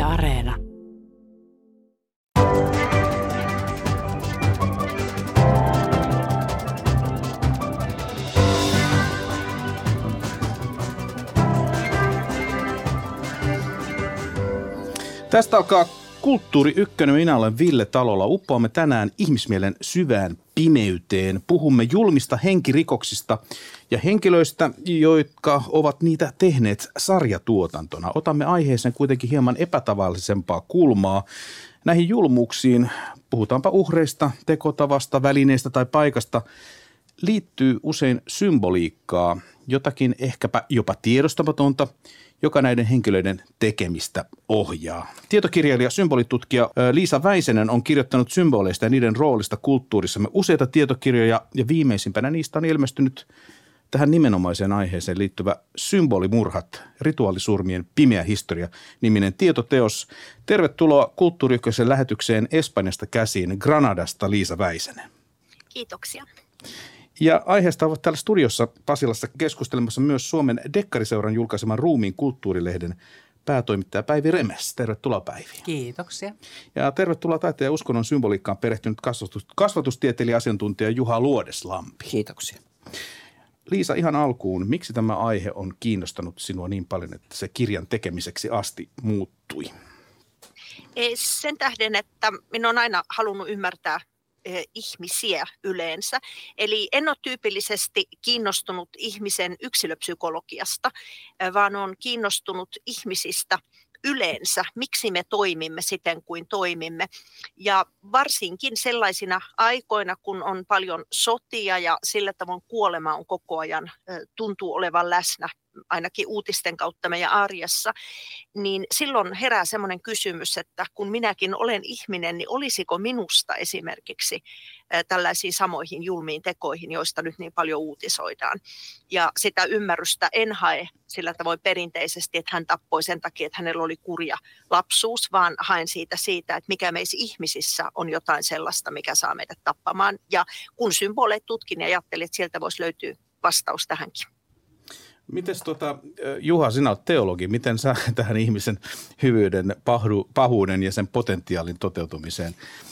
Areena. Tästä alkaa Kulttuuri Ykkönen. Minä olen Ville Talola. Uppoamme tänään ihmismielen syvään pimeyteen. Puhumme julmista henkirikoksista ja henkilöistä, jotka ovat niitä tehneet sarjatuotantona. Otamme aiheeseen kuitenkin hieman epätavallisempaa kulmaa. Näihin julmuuksiin, puhutaanpa uhreista, tekotavasta, välineistä tai paikasta, liittyy usein symboliikkaa, jotakin ehkäpä jopa tiedostamatonta, joka näiden henkilöiden tekemistä ohjaa. Tietokirjailija, symbolitutkija Liisa Väisänen on kirjoittanut symboleista ja niiden roolista kulttuurissamme useita tietokirjoja, ja viimeisimpänä niistä on ilmestynyt tähän nimenomaiseen aiheeseen liittyvä Symbolimurhat, rituaalisurmien pimeä historia -niminen tietoteos. Tervetuloa Kulttuuri Ykkösen lähetykseen Espanjasta käsiin, Granadasta, Liisa Väisänen. Kiitoksia. Ja aiheesta ovat täällä studiossa Pasilassa keskustelemassa myös Suomen Dekkariseuran julkaiseman Ruumiin kulttuurilehden päätoimittaja Päivi Remes. Tervetuloa, Päivi. Kiitoksia. Ja tervetuloa taiteen ja uskonnon symboliikkaan perehtynyt kasvatustieteilijä asiantuntija Juha Luodeslampi. Kiitoksia. Liisa, ihan alkuun, miksi tämä aihe on kiinnostanut sinua niin paljon, että se kirjan tekemiseksi asti muuttui? Sen tähden, että minä olen aina halunnut ymmärtää ihmisiä yleensä. Eli en ole tyypillisesti kiinnostunut ihmisen yksilöpsykologiasta, vaan olen kiinnostunut ihmisistä yleensä, miksi me toimimme siten kuin toimimme. Ja varsinkin sellaisina aikoina, kun on paljon sotia ja sillä tavoin kuolema on koko ajan tuntuu olevan läsnä, ainakin uutisten kautta meidän arjessa, niin silloin herää semmoinen kysymys, että kun minäkin olen ihminen, niin olisiko minusta esimerkiksi tällaisiin samoihin julmiin tekoihin, joista nyt niin paljon uutisoidaan. Ja sitä ymmärrystä en hae sillä tavoin perinteisesti, että hän tappoi sen takia, että hänellä oli kurja lapsuus, vaan haen siitä, että mikä meissä ihmisissä on jotain sellaista, mikä saa meidät tappamaan. Ja kun symboleet tutkin ja ajattelin, että sieltä voisi löytyä vastaus tähänkin. Mites Juha, sinä olet teologi, miten sä tähän ihmisen hyvyyden, pahuuden ja sen potentiaalin toteutumiseen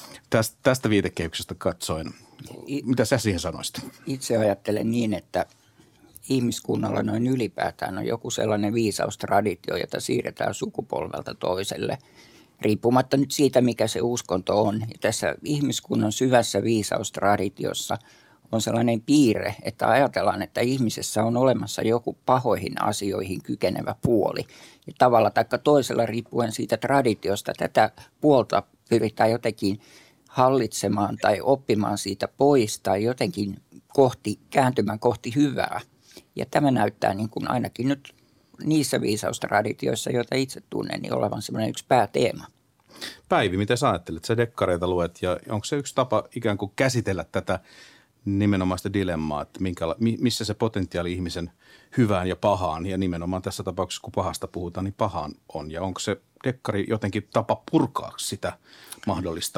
tästä viitekehyksestä katsoen, mitä sä siihen sanoisit? Itse ajattelen niin, että ihmiskunnalla noin ylipäätään on joku sellainen viisaustraditio, jota siirretään sukupolvelta toiselle, riippumatta nyt siitä, mikä se uskonto on. Ja tässä ihmiskunnan syvässä viisaustraditiossa on sellainen piirre, että ajatellaan, että ihmisessä on olemassa joku pahoihin asioihin kykenevä puoli. Ja tavalla tai toisella riippuen siitä traditiosta tätä puolta pyritään hallitsemaan tai oppimaan siitä pois tai jotenkin kääntymään kohti hyvää. Ja tämä näyttää niin kuin ainakin nyt niissä viisaustraditioissa, joita itse tunnen, niin olevan semmoinen yksi pääteema. Päivi, mitä sä ajattelet? Sä dekkareita luet ja onko se yksi tapa ikään kuin käsitellä tätä nimenomaista dilemmaa, että missä se potentiaali ihmisen hyvään ja pahaan, ja nimenomaan tässä tapauksessa, kun pahasta puhutaan, niin pahaan on. Ja onko se dekkari jotenkin tapa purkaa sitä mahdollista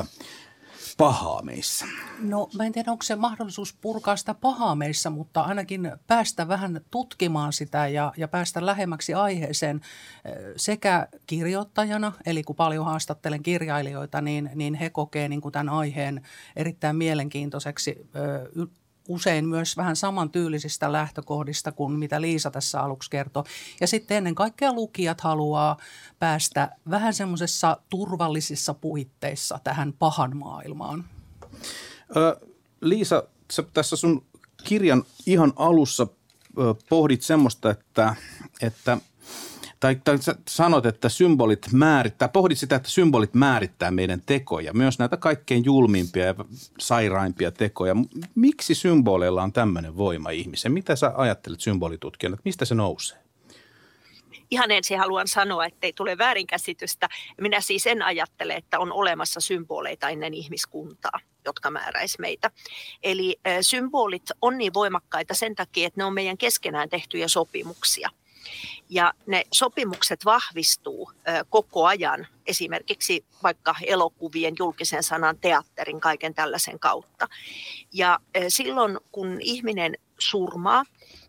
pahaa meissä? No mä en tiedä, onko se mahdollisuus purkaa sitä pahaa meissä, mutta ainakin päästä vähän tutkimaan sitä ja päästä lähemmäksi aiheeseen sekä kirjoittajana, eli kun paljon haastattelen kirjailijoita, niin he kokee niin kuin tämän aiheen erittäin mielenkiintoiseksi, usein myös vähän samantyylisistä lähtökohdista kuin mitä Liisa tässä aluksi kertoi. Ja sitten ennen kaikkea lukijat haluaa päästä vähän semmoisessa turvallisissa puitteissa tähän pahan maailmaan. Liisa, sä tässä sun kirjan ihan alussa pohdit semmoista, tai sä sanot, että pohdit sitä, että symbolit määrittää meidän tekoja, myös näitä kaikkein julmiimpia ja sairaimpia tekoja. Miksi symboleilla on tämmöinen voima ihmisen? Mitä sä ajattelet symbolitutkijana, että mistä se nousee? Ihan ensin haluan sanoa, ettei tule väärinkäsitystä. Minä siis en ajattele, että on olemassa symboleita ennen ihmiskuntaa, jotka määräisi meitä. Eli symbolit on niin voimakkaita sen takia, että ne on meidän keskenään tehtyjä sopimuksia. Ja ne sopimukset vahvistuu koko ajan, esimerkiksi vaikka elokuvien, julkisen sanan, teatterin, kaiken tällaisen kautta. Ja silloin, kun ihminen surmaa,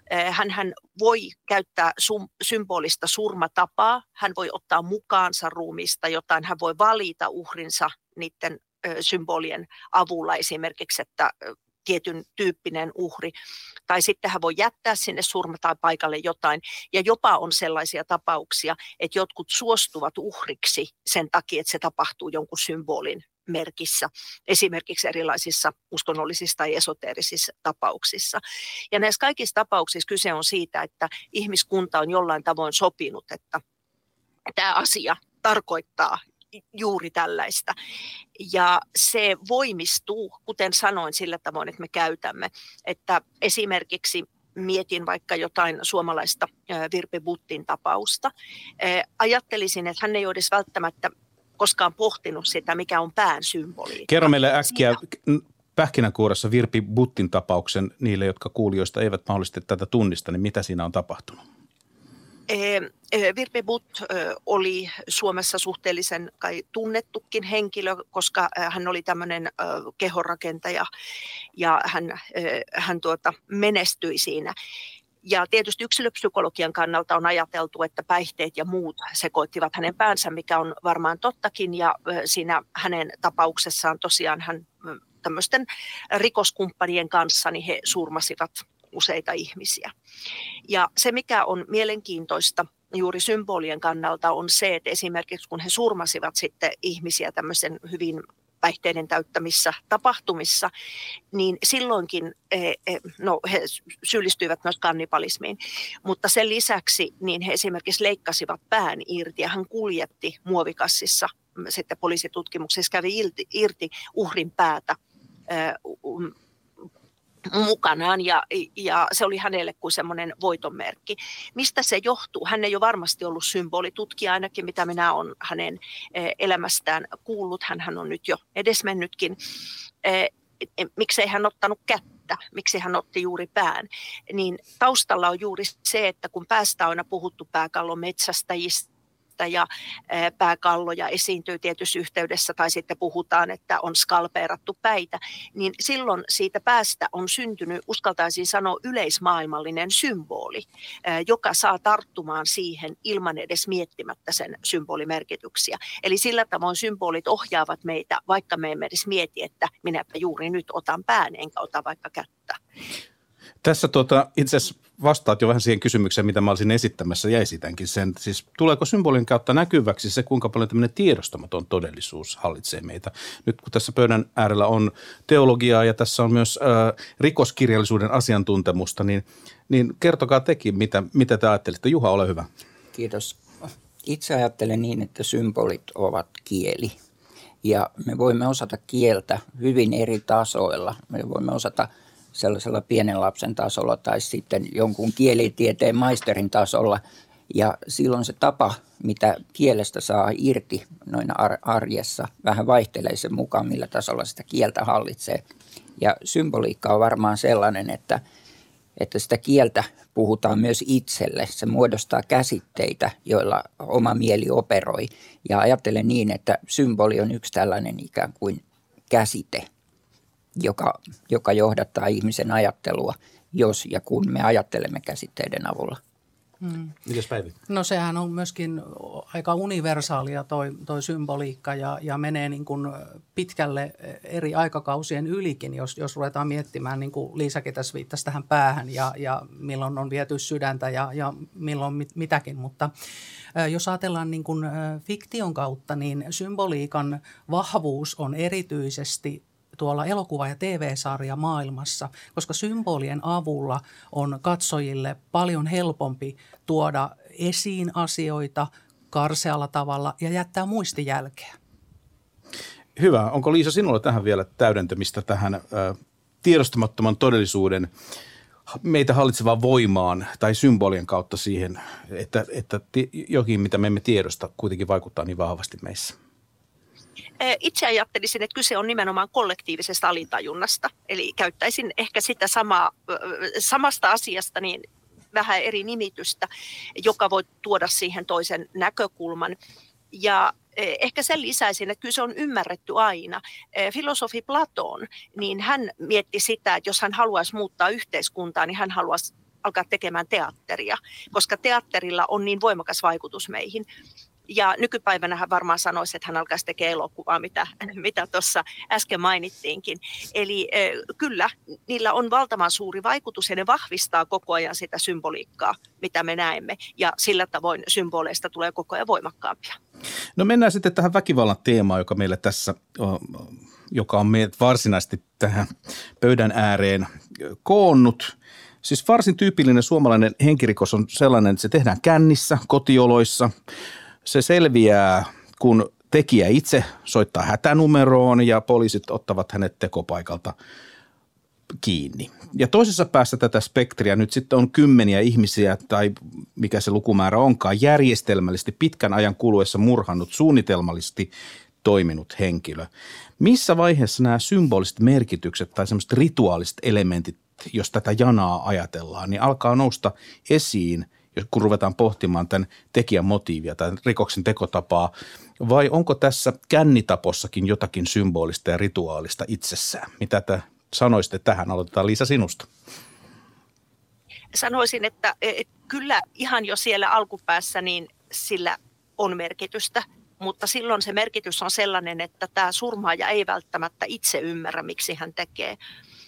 Hän voi käyttää symbolista surmatapaa, hän voi ottaa mukaansa ruumiista jotain, hän voi valita uhrinsa niiden symbolien avulla esimerkiksi, että tietyn tyyppinen uhri, tai sitten hän voi jättää sinne surma tai paikalle jotain, ja jopa on sellaisia tapauksia, että jotkut suostuvat uhriksi sen takia, että se tapahtuu jonkun symbolin merkissä, esimerkiksi erilaisissa uskonnollisissa tai esoteerisissa tapauksissa. Ja näissä kaikissa tapauksissa kyse on siitä, että ihmiskunta on jollain tavoin sopinut, että tämä asia tarkoittaa juuri tällaista. Ja se voimistuu, kuten sanoin, sillä tavoin, että me käytämme, että esimerkiksi mietin vaikka jotain suomalaista Virpi Buttin tapausta. Ajattelisin, että hän ei ole edes välttämättä koskaan pohtinut sitä, mikä on pään symboliikka. Kerro meille äkkiä pähkinänkuoressa Virpi Buttin tapauksen niille, jotka kuulijoista eivät mahdollisesti tätä tunnista, niin mitä siinä on tapahtunut? Virpi Butt oli Suomessa suhteellisen kai tunnettukin henkilö, koska hän oli tämmöinen kehonrakentaja ja hän menestyi siinä. Ja tietysti yksilöpsykologian kannalta on ajateltu, että päihteet ja muut sekoittivat hänen päänsä, mikä on varmaan tottakin. Ja siinä hänen tapauksessaan tosiaan hän tämmöisten rikoskumppanien kanssa, niin he surmasivat useita ihmisiä. Ja se, mikä on mielenkiintoista juuri symbolien kannalta, on se, että esimerkiksi kun he surmasivat sitten ihmisiä tämmöisen hyvin päihteiden täyttämissä tapahtumissa, niin silloinkin he syyllistyivät myös kannibalismiin. Mutta sen lisäksi niin he esimerkiksi leikkasivat pään irti ja hän kuljetti muovikassissa, sitten poliisitutkimuksessa kävi irti uhrin päätä mukanaan ja se oli hänelle kuin semmoinen voitonmerkki. Mistä se johtuu? Hän ei ole varmasti ollut symbolitutkija, ainakin mitä minä olen hänen elämästään kuullut. Hän on nyt jo edesmennytkin. Miksei hän ottanut kättä? Miksi hän otti juuri pään? Niin taustalla on juuri se, että kun päästä on aina puhuttu pääkallon metsästäjistä, ja pääkalloja esiintyy tietyssä yhteydessä tai sitten puhutaan, että on skalpeerattu päitä, niin silloin siitä päästä on syntynyt, uskaltaisin sanoa, yleismaailmallinen symboli, joka saa tarttumaan siihen ilman edes miettimättä sen symbolimerkityksiä. Eli sillä tavoin symbolit ohjaavat meitä, vaikka me emme edes mieti, että minäpä juuri nyt otan pään enkä ota vaikka kättä. Tässä itse asiassa vastaat jo vähän siihen kysymykseen, mitä mä olisin esittämässä ja esitänkin sen. Siis tuleeko symbolin kautta näkyväksi se, kuinka paljon tämmöinen tiedostamaton todellisuus hallitsee meitä? Nyt kun tässä pöydän äärellä on teologiaa ja tässä on myös rikoskirjallisuuden asiantuntemusta, niin kertokaa tekin, mitä te ajattelitte. Juha, ole hyvä. Kiitos. Itse ajattelen niin, että symbolit ovat kieli ja me voimme osata kieltä hyvin eri tasoilla. Me voimme osata sellaisella pienen lapsen tasolla tai sitten jonkun kielitieteen maisterin tasolla. Ja silloin se tapa, mitä kielestä saa irti noin arjessa, vähän vaihtelee sen mukaan, millä tasolla sitä kieltä hallitsee. Ja symboliikka on varmaan sellainen, että sitä kieltä puhutaan myös itselle. Se muodostaa käsitteitä, joilla oma mieli operoi. Ja ajattelen niin, että symboli on yksi tällainen ikään kuin käsite, joka johdattaa ihmisen ajattelua, jos ja kun me ajattelemme käsitteiden avulla. Mites Päivi? No sehän on myöskin aika universaalia toi symboliikka ja menee niin kuin pitkälle eri aikakausien ylikin, jos ruvetaan miettimään, niin kuin Liisakin tässä viittasi tähän päähän ja milloin on viety sydäntä ja milloin mitäkin. Mutta jos ajatellaan niin kuin fiktion kautta, niin symboliikan vahvuus on erityisesti tuolla elokuva- ja TV-sarja maailmassa, koska symbolien avulla on katsojille paljon helpompi tuoda esiin asioita karsealla tavalla ja jättää muistijälkeä. Hyvä. Onko Liisa sinulla tähän vielä täydentämistä tähän tiedostamattoman todellisuuden meitä hallitsevaan voimaan tai symbolien kautta siihen, että jokin, mitä me emme tiedosta, kuitenkin vaikuttaa niin vahvasti meissä? Itse ajattelisin, että kyse on nimenomaan kollektiivisesta alitajunnasta. Eli käyttäisin ehkä sitä samasta asiasta niin vähän eri nimitystä, joka voi tuoda siihen toisen näkökulman. Ja ehkä sen lisäisin, että kyllä se on ymmärretty aina. Filosofi Platon, niin hän mietti sitä, että jos hän haluaisi muuttaa yhteiskuntaa, niin hän haluaisi alkaa tekemään teatteria, koska teatterilla on niin voimakas vaikutus meihin. Ja nykypäivänä hän varmaan sanoisi, että hän alkaisi tekemään elokuvaa, mitä tuossa äsken mainittiinkin. Eli kyllä, niillä on valtavan suuri vaikutus ja ne vahvistaa koko ajan sitä symboliikkaa, mitä me näemme. Ja sillä tavoin symboleista tulee koko ajan voimakkaampia. No mennään sitten tähän väkivallan teemaan, joka meillä tässä, joka on meidät varsinaisesti tähän pöydän ääreen koonnut. Siis varsin tyypillinen suomalainen henkirikos on sellainen, että se tehdään kännissä, kotioloissa. Se selviää, kun tekijä itse soittaa hätänumeroon ja poliisit ottavat hänet tekopaikalta kiinni. Ja toisessa päässä tätä spektriä nyt sitten on kymmeniä ihmisiä tai mikä se lukumäärä onkaan järjestelmällisesti pitkän ajan kuluessa murhannut suunnitelmallisesti toiminut henkilö. Missä vaiheessa nämä symboliset merkitykset tai semmoiset rituaaliset elementit, jos tätä janaa ajatellaan, niin alkaa nousta esiin, kun ruvetaan pohtimaan tämän tekijän motiivia tai rikoksen tekotapaa, vai onko tässä kännitapossakin jotakin symbolista ja rituaalista itsessään? Mitä te sanoisitte tähän? Aloitetaan Liisa sinusta. Sanoisin, että kyllä ihan jo siellä alkupäässä niin sillä on merkitystä, mutta silloin se merkitys on sellainen, että tämä surmaaja ei välttämättä itse ymmärrä, miksi hän tekee.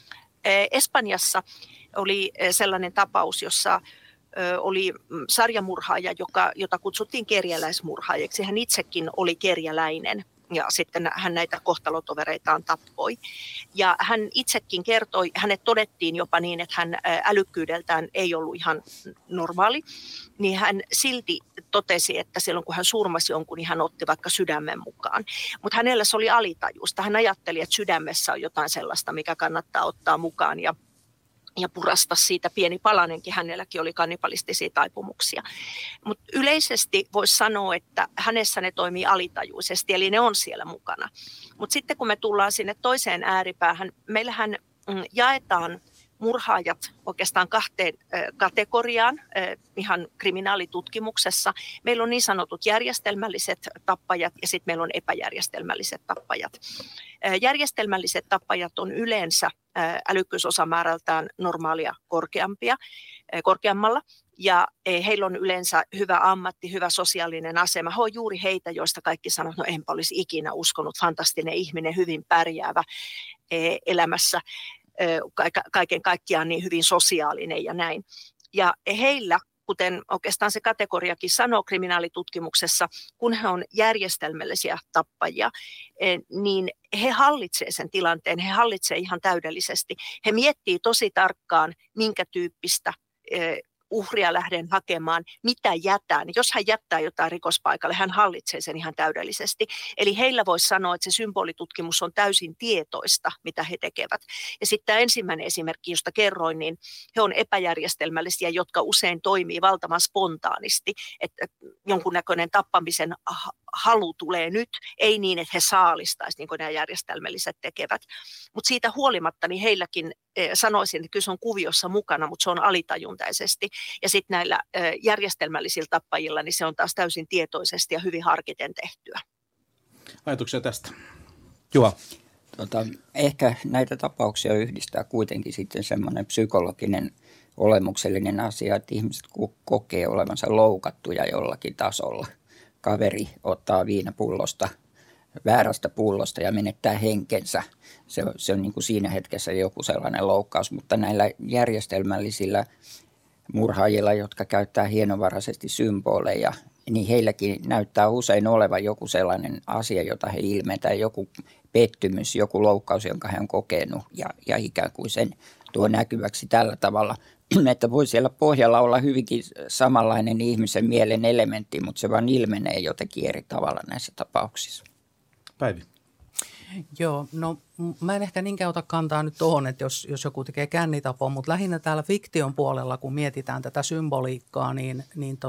Espanjassa oli sellainen tapaus, jossa oli sarjamurhaaja, jota kutsuttiin kerjäläismurhaajaksi. Hän itsekin oli kerjäläinen ja sitten hän näitä kohtalotovereitaan tappoi. Ja hän itsekin kertoi, hänet todettiin jopa niin, että hän älykkyydeltään ei ollut ihan normaali, niin hän silti totesi, että silloin kun hän surmasi jonkun, niin hän otti vaikka sydämen mukaan. Mutta hänellä se oli alitajusta. Hän ajatteli, että sydämessä on jotain sellaista, mikä kannattaa ottaa mukaan ja purasta siitä pieni palanenkin. Hänelläkin oli kannibalistisia taipumuksia. Mutta yleisesti voisi sanoa, että hänessä ne toimii alitajuisesti, eli ne on siellä mukana. Mutta sitten kun me tullaan sinne toiseen ääripäähän, meillähän jaetaan murhaajat oikeastaan 2 kategoriaan ihan kriminaalitutkimuksessa. Meillä on niin sanotut järjestelmälliset tappajat ja sitten meillä on epäjärjestelmälliset tappajat. Järjestelmälliset tappajat on yleensä älykkyysosamäärältään normaalia korkeammalla. Ja heillä on yleensä hyvä ammatti, hyvä sosiaalinen asema. He on juuri heitä, joista kaikki sanovat, no enpä olisi ikinä uskonut, fantastinen ihminen, hyvin pärjäävä elämässä. Kaiken kaikkiaan niin hyvin sosiaalinen ja näin. Ja heillä, kuten oikeastaan se kategoriakin sanoo kriminaalitutkimuksessa, kun he on järjestelmällisiä tappajia, niin he hallitsee sen tilanteen, he hallitsee ihan täydellisesti. He miettii tosi tarkkaan, minkä tyyppistä uhria lähden hakemaan, mitä jätän. Jos hän jättää jotain rikospaikalle, hän hallitsee sen ihan täydellisesti. Eli heillä voisi sanoa, että se symbolitutkimus on täysin tietoista, mitä he tekevät. Ja sitten tämä ensimmäinen esimerkki, josta kerroin, niin he on epäjärjestelmällisiä, jotka usein toimii valtavan spontaanisti, että jonkunnäköinen tappamisen halu tulee nyt, ei niin, että he saalistaisivat, niin kuin nämä järjestelmälliset tekevät. Mutta siitä huolimatta, niin heilläkin sanoisin, että kyllä se on kuviossa mukana, mutta se on alitajuntaisesti. Ja sitten näillä järjestelmällisillä tappajilla, niin se on taas täysin tietoisesti ja hyvin harkiten tehtyä. Ajatuksia tästä? Juha. Ehkä näitä tapauksia yhdistää kuitenkin sitten semmoinen psykologinen olemuksellinen asia, että ihmiset kokee olevansa loukattuja jollakin tasolla. Kaveri ottaa viinapullosta, väärästä pullosta ja menettää henkensä. Se on niin kuin siinä hetkessä joku sellainen loukkaus, mutta näillä järjestelmällisillä murhaajilla, jotka käyttää hienovaraisesti symboleja, niin heilläkin näyttää usein olevan joku sellainen asia, jota he ilmentää, joku pettymys, joku loukkaus, jonka he on kokenut ja ikään kuin sen tuo näkyväksi tällä tavalla, että voi siellä pohjalla olla hyvinkin samanlainen ihmisen mielen elementti, mutta se vaan ilmenee jotenkin eri tavalla näissä tapauksissa. Päivi. Joo, no mä en ehkä niinkään ota kantaa nyt tuohon, että jos joku tekee kännitapoa, mutta lähinnä täällä fiktion puolella, kun mietitään tätä symboliikkaa, niin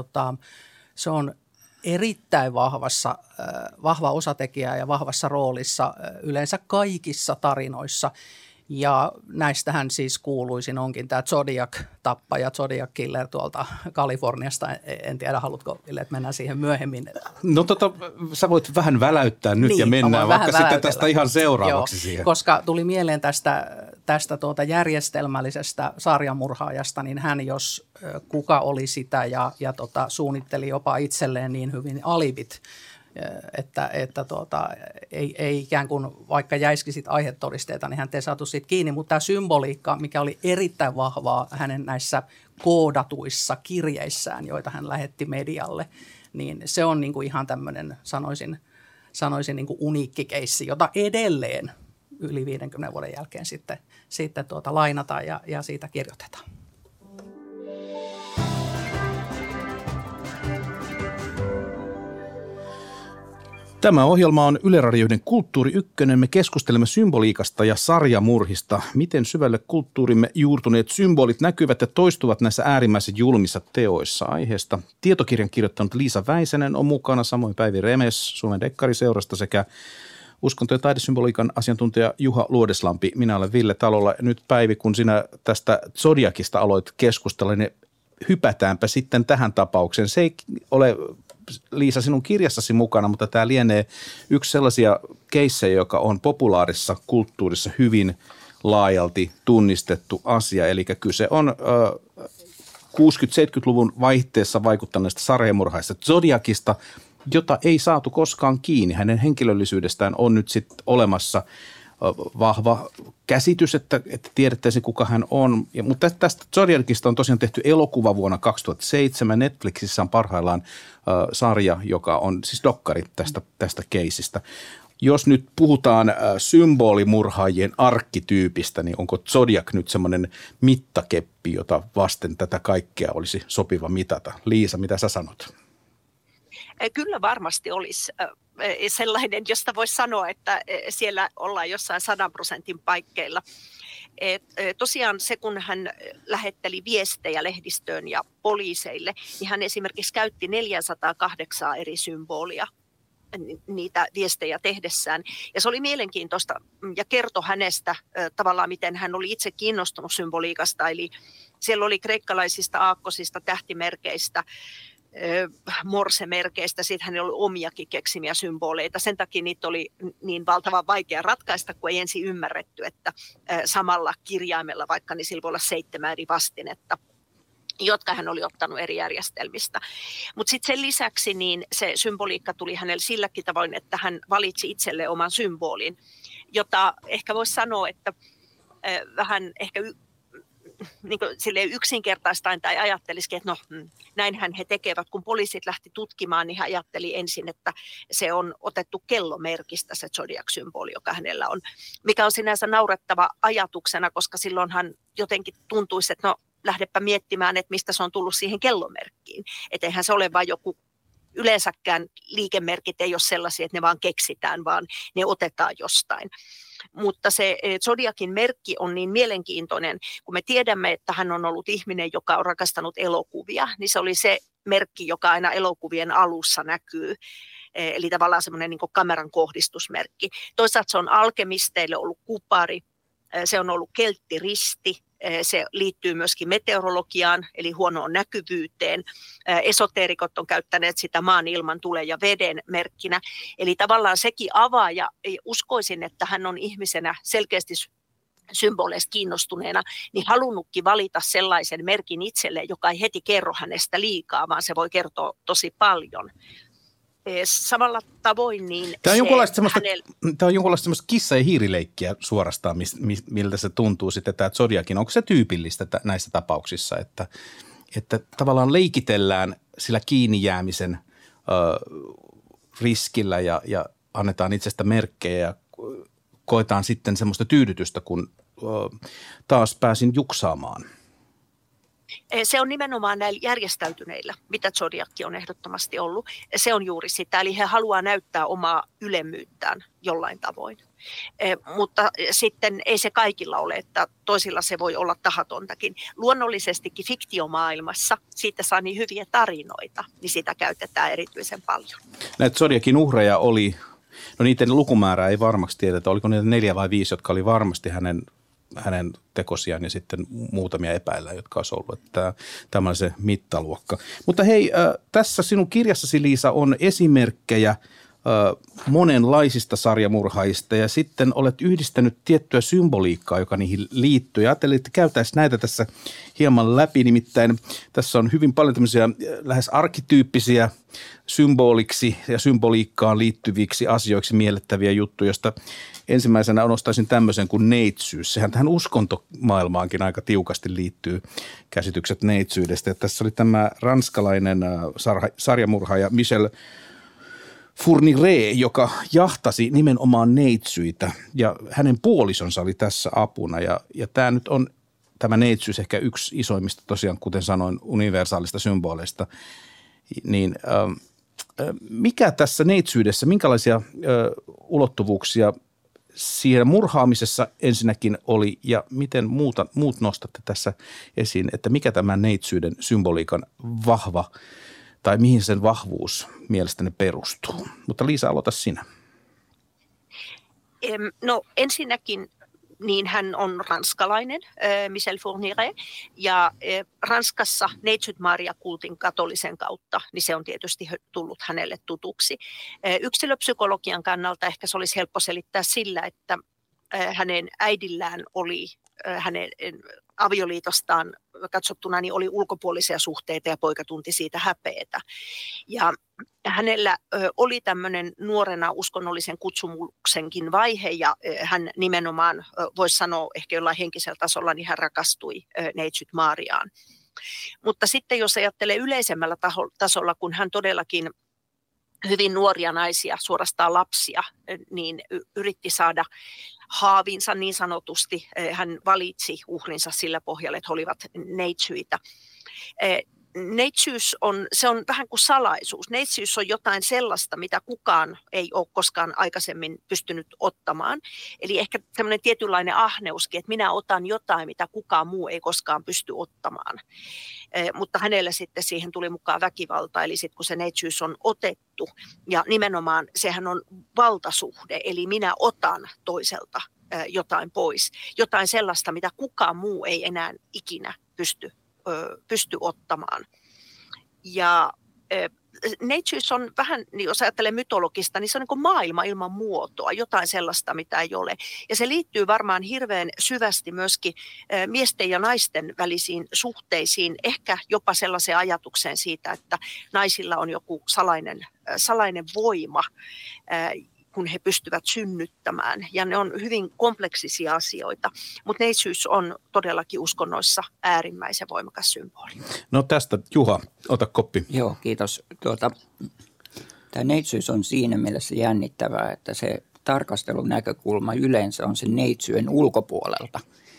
se on erittäin vahva osatekijä ja vahvassa roolissa yleensä kaikissa tarinoissa. Ja näistähän siis kuuluisin onkin tämä Zodiac-tappaja, Zodiac Killer tuolta Kaliforniasta. En tiedä, haluatko, Ville, että mennään siihen myöhemmin. No sä voit vähän väläyttää nyt niin, ja mennään vaikka sitten tästä ihan seuraavaksi siihen. Koska tuli mieleen tästä tästä järjestelmällisestä sarjamurhaajasta, niin hän jos kuka oli sitä ja suunnitteli jopa itselleen niin hyvin alibit, että ei ikään kuin vaikka jäisikin sit aihetodisteita, niin häntä ei saatu siitä kiinni. Mutta tämä symboliikka, mikä oli erittäin vahvaa hänen näissä koodatuissa kirjeissään, joita hän lähetti medialle, niin se on niin kuin ihan tämmöinen, sanoisin niin kuin uniikki keissi, jota edelleen yli 50 vuoden jälkeen sitten lainataan ja siitä kirjoitetaan. Tämä ohjelma on Yle Radioiden Kulttuuri Ykkönen. Me keskustelemme symboliikasta ja sarjamurhista. Miten syvälle kulttuurimme juurtuneet symbolit näkyvät ja toistuvat näissä äärimmäisen julmissa teoissa. Aiheesta tietokirjan kirjoittanut Liisa Väisänen on mukana, samoin Päivi Remes Suomen Dekkariseurasta sekä uskonto- ja taidesymboliikan asiantuntija Juha Luodeslampi. Minä olen Ville Talolla. Nyt Päivi, kun sinä tästä Zodiacista aloit keskustella, niin hypätäänpä sitten tähän tapaukseen. Se ei ole, Liisa, sinun kirjassasi mukana, mutta tämä lienee yksi sellaisia keissejä, joka on populaarissa kulttuurissa hyvin laajalti tunnistettu asia. Eli kyse on 60-70-luvun vaihteessa vaikuttaneesta sarjamurhaista Zodiacista, jota ei saatu koskaan kiinni. Hänen henkilöllisyydestään on nyt sitten olemassa vahva käsitys, että tiedettäisiin kuka hän on. Mutta tästä Zodiacista on tosiaan tehty elokuva vuonna 2007. Netflixissä on parhaillaan sarja, joka on siis dokkari tästä keisistä. Jos nyt puhutaan symbolimurhaajien arkkityypistä, niin onko Zodiac nyt semmoinen mittakeppi, jota vasten tätä kaikkea olisi sopiva mitata? Liisa, mitä sä sanot? Kyllä varmasti olisi sellainen, josta voisi sanoa, että siellä ollaan jossain 100% paikkeilla. Tosiaan se, kun hän lähetteli viestejä lehdistöön ja poliiseille, niin hän esimerkiksi käytti 408 eri symbolia niitä viestejä tehdessään. Ja se oli mielenkiintoista ja kertoi hänestä tavallaan, miten hän oli itse kiinnostunut symboliikasta. Eli siellä oli kreikkalaisista aakkosista, tähtimerkeistä, morsemerkeistä, sitten hänellä oli omiakin keksimiä symboleita. Sen takia niitä oli niin valtavan vaikea ratkaista, kun ei ensin ymmärretty, että samalla kirjaimella vaikka niin sillä voi olla 7 eri vastinetta, jotka hän oli ottanut eri järjestelmistä. Mutta sitten sen lisäksi niin se symboliikka tuli hänelle silläkin tavoin, että hän valitsi itselleen oman symbolin, jota ehkä voisi sanoa, että vähän ehkä niin silleen yksinkertaistain tai ajattelisikin, että näinhän he tekevät. Kun poliisit lähti tutkimaan, niin hän ajatteli ensin, että se on otettu kellomerkistä se Zodiac-symboli, joka hänellä on. Mikä on sinänsä naurettava ajatuksena, koska silloinhan jotenkin tuntuisi, että lähdepä miettimään, että mistä se on tullut siihen kellomerkkiin. Että eihän se ole vain joku, yleensäkään liikemerkit ei ole sellaisia, että ne vaan keksitään, vaan ne otetaan jostain. Mutta se Zodiacin merkki on niin mielenkiintoinen, kun me tiedämme, että hän on ollut ihminen, joka on rakastanut elokuvia, niin se oli se merkki, joka aina elokuvien alussa näkyy. Eli tavallaan semmoinen niin kuin kameran kohdistusmerkki. Toisaalta se on alkemisteille ollut kupari, se on ollut kelttiristi. Se liittyy myöskin meteorologiaan, eli huonoon näkyvyyteen. Esoteerikot on käyttäneet sitä maan, ilman, tulen ja veden merkkinä. Eli tavallaan sekin avaa, ja uskoisin, että hän on ihmisenä selkeästi symboleista kiinnostuneena, niin halunnutkin valita sellaisen merkin itselleen, joka ei heti kerro hänestä liikaa, vaan se voi kertoa tosi paljon. Samalla tavoin niin Tämä on jonkunlaista semmoista kissa- ja hiirileikkiä suorastaan, miltä se tuntuu sitten tämä Zodiacin. Onko se tyypillistä näissä tapauksissa, että tavallaan leikitellään sillä kiinni jäämisen riskillä ja annetaan itsestä merkkejä ja koetaan sitten semmoista tyydytystä, kun taas pääsin juksaamaan? Se on nimenomaan näillä järjestäytyneillä, mitä Zodiac on ehdottomasti ollut. Se on juuri sitä, eli he haluaa näyttää omaa ylemmyyttään jollain tavoin. Mutta sitten ei se kaikilla ole, että toisilla se voi olla tahatontakin. Luonnollisestikin fiktiomaailmassa siitä saa niin hyviä tarinoita, niin sitä käytetään erityisen paljon. Näitä Zodiacin uhreja oli, no niiden lukumäärää ei varmaksi tiedetä, oliko niitä 4 vai 5, jotka oli varmasti hänen tekosiaan ja sitten muutamia epäillään, jotka olisi ollut. Tämä on se mittaluokka. Mutta hei, tässä sinun kirjassasi, Liisa, on esimerkkejä monenlaisista sarjamurhaajista ja sitten olet yhdistänyt tiettyä symboliikkaa, joka niihin liittyy. Ja ajattelin, että käytäisiin näitä tässä hieman läpi, nimittäin tässä on hyvin paljon tämmöisiä lähes arkkityyppisiä symboliksi ja symboliikkaan liittyviksi asioiksi miellettäviä juttuja, josta ensimmäisenä nostaisin tämmöisen kuin neitsyys. Sehän tähän uskontomaailmaankin aika tiukasti liittyy käsitykset neitsyydestä. Ja tässä oli tämä ranskalainen sarjamurhaaja Michel Fourniret, joka jahtasi nimenomaan neitsyitä ja hänen puolisonsa oli tässä apuna. Ja tämä nyt on tämä neitsyys ehkä yksi isoimmista tosiaan, kuten sanoin, universaalista symboleista. Niin mikä tässä neitsyydessä, minkälaisia ulottuvuuksia siinä murhaamisessa ensinnäkin oli ja miten muut nostatte tässä esiin, että mikä tämän neitsyyden symboliikan vahva tai mihin sen vahvuus mielestäni perustuu. Mutta Liisa, aloita sinä. No ensinnäkin niin hän on ranskalainen, Michel Fourniret, ja Ranskassa Neitsyt Maria-kultin katolisen kautta, niin se on tietysti tullut hänelle tutuksi. Yksilöpsykologian kannalta ehkä se olisi helppo selittää sillä, että hänen äidillään oli hänen avioliitostaan katsottuna niin oli ulkopuolisia suhteita ja poika tunti siitä häpeätä. Ja hänellä oli tämmöinen nuorena uskonnollisen kutsumuksenkin vaihe ja hän nimenomaan, voisi sanoa ehkä jollain henkisellä tasolla, niin hän rakastui Neitsyt Mariaan. Mutta sitten jos ajattelee yleisemmällä tasolla, kun hän todellakin hyvin nuoria naisia, suorastaan lapsia, niin yritti saada haavinsa niin sanotusti. Hän valitsi uhrinsa sillä pohjalla, että he olivat neitsyitä. Neitsyys on vähän kuin salaisuus. Neitsyys on jotain sellaista, mitä kukaan ei ole koskaan aikaisemmin pystynyt ottamaan. Eli ehkä sellainen tietynlainen ahneuskin, että minä otan jotain, mitä kukaan muu ei koskaan pysty ottamaan. Mutta hänellä sitten siihen tuli mukaan väkivalta, eli sitten kun se neitsyys on otettu, ja nimenomaan sehän on valtasuhde, eli minä otan toiselta jotain pois. Jotain sellaista, mitä kukaan muu ei enää ikinä pysty ottamaan. Ja neitsyys on vähän, jos ajattelee mytologista, niin se on niin kuin maailma ilman muotoa, jotain sellaista, mitä ei ole. Ja se liittyy varmaan hirveän syvästi myöskin miesten ja naisten välisiin suhteisiin, ehkä jopa sellaiseen ajatukseen siitä, että naisilla on joku salainen voima, kun he pystyvät synnyttämään. Ja ne on hyvin kompleksisia asioita, mutta neitsyys on todellakin uskonnoissa äärimmäisen voimakas symboli. No tästä Juha, ota koppi. Joo, kiitos. Tämä neitsyys on siinä mielessä jännittävää, että se tarkastelun näkökulma yleensä on sen neitsyön ulkopuolelta.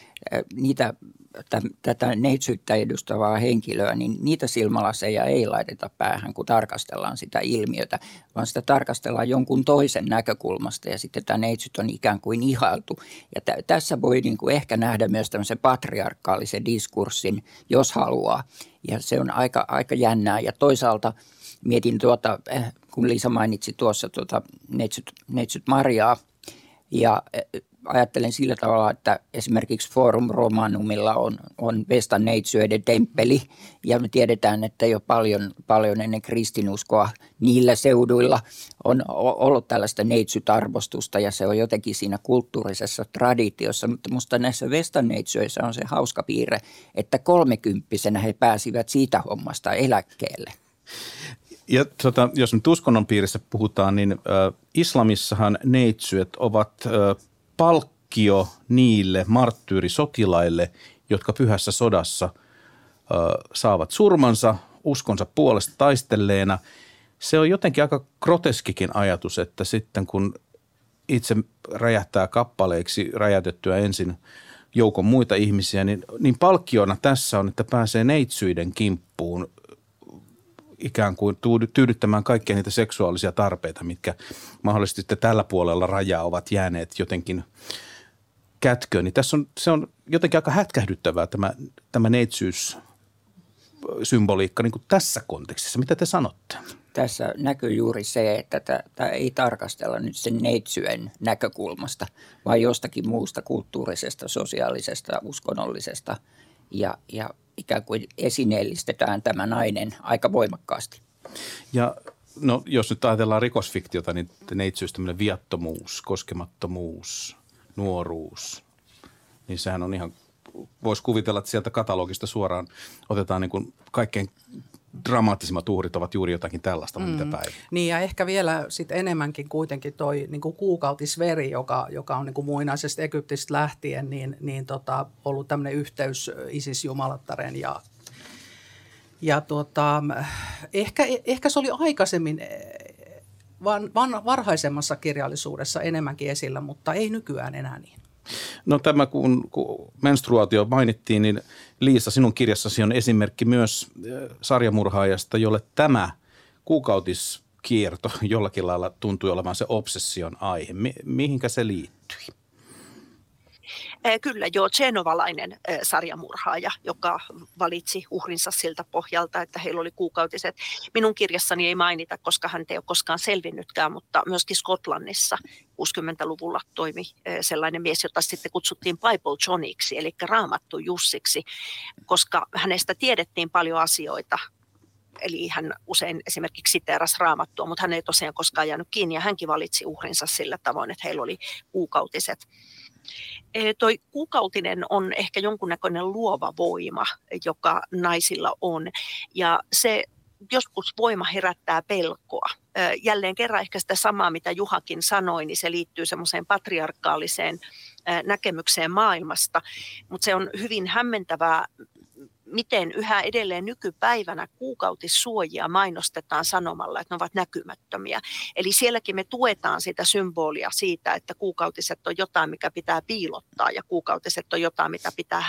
Tätä neitsyyttä edustavaa henkilöä, niin niitä silmälaseja ei laiteta päähän, kun tarkastellaan sitä ilmiötä, vaan sitä tarkastellaan jonkun toisen näkökulmasta ja sitten tämä neitsyt on ikään kuin ihailtu. Ja tässä voi niin kuin ehkä nähdä myös tämmöisen patriarkaalisen diskurssin, jos haluaa, ja se on aika jännää. Ja toisaalta mietin kun Liisa mainitsi tuossa Neitsyt Mariaa, ja ajattelen sillä tavalla, että esimerkiksi Forum Romanumilla on Vestan neitsyeiden temppeli, ja me tiedetään, että jo paljon ennen kristinuskoa niillä seuduilla on ollut tällaista neitsytarvostusta, ja se on jotenkin siinä kulttuurisessa traditiossa, mutta musta näissä Vestan neitsyissä on se hauska piirre, että 30-vuotiaana he pääsivät siitä hommasta eläkkeelle. Ja jos nyt uskonnon piirissä puhutaan, niin islamissahan neitsyet ovat palkkio niille marttyyrisotilaille, jotka pyhässä sodassa saavat surmansa uskonsa puolesta taistelleena. Se on jotenkin aika groteskikin ajatus, että sitten kun itse räjähtää kappaleiksi räjäytettyä ensin joukon muita ihmisiä, niin palkkiona tässä on, että pääsee neitsyiden kimppuun ikään kuin tyydyttämään kaikkia niitä seksuaalisia tarpeita, mitkä mahdollisesti sitten tällä puolella rajaa ovat jääneet jotenkin kätköön. Niin se on jotenkin aika hätkähdyttävää tämä neitsyyssymboliikka niin kuin tässä kontekstissa. Mitä te sanotte? Tässä näkyy juuri se, että tämä ei tarkastella nyt sen neitsyen näkökulmasta, vaan jostakin muusta kulttuurisesta, sosiaalisesta, uskonnollisesta ja ikään kuin esineellistetään tämä nainen aika voimakkaasti. Ja no jos nyt ajatellaan rikosfiktiota, niin neitsyys, tämmöinen viattomuus, koskemattomuus, nuoruus, niin sehän on ihan, voisi kuvitella, että sieltä katalogista suoraan otetaan niin kuin kaikkein dramaattisimmat uhrit ovat juuri jotakin tällaista, mitä päivä. Niin ja ehkä vielä sit enemmänkin kuitenkin toi niin kuin kuukautisveri, joka on niin kuin muinaisesta Egyptistä lähtien, niin ollut tämmöinen yhteys Isis-jumalattaren ja ehkä se oli aikaisemmin varhaisemmassa kirjallisuudessa enemmänkin esillä, mutta ei nykyään enää niin. No tämä, kun menstruaatio mainittiin, niin Liisa, sinun kirjassasi on esimerkki myös sarjamurhaajasta, jolle tämä kuukautiskierto jollakin lailla tuntui olevan se obsession aihe. Mihinkä se liittyi? Kyllä, genovalainen sarjamurhaaja, joka valitsi uhrinsa siltä pohjalta, että heillä oli kuukautiset. Minun kirjassani ei mainita, koska hän ei ole koskaan selvinnytkään, mutta myöskin Skotlannissa 60-luvulla toimi sellainen mies, jota sitten kutsuttiin Bible Johniksi, eli Raamattu Jussiksi, koska hänestä tiedettiin paljon asioita. Eli hän usein esimerkiksi siteerasi Raamattua, mutta hän ei tosiaan koskaan jäänyt kiinni ja hänkin valitsi uhrinsa sillä tavoin, että heillä oli kuukautiset. Toi kuukautinen on ehkä jonkunnäköinen luova voima, joka naisilla on, ja se joskus voima herättää pelkoa. Jälleen kerran ehkä sitä samaa, mitä Juhakin sanoi, niin se liittyy semmoiseen patriarkaaliseen näkemykseen maailmasta, mutta se on hyvin hämmentävää, miten yhä edelleen nykypäivänä kuukautissuojia mainostetaan sanomalla, että ne ovat näkymättömiä. Eli sielläkin me tuetaan sitä symbolia siitä, että kuukautiset on jotain, mikä pitää piilottaa ja kuukautiset on jotain, mitä pitää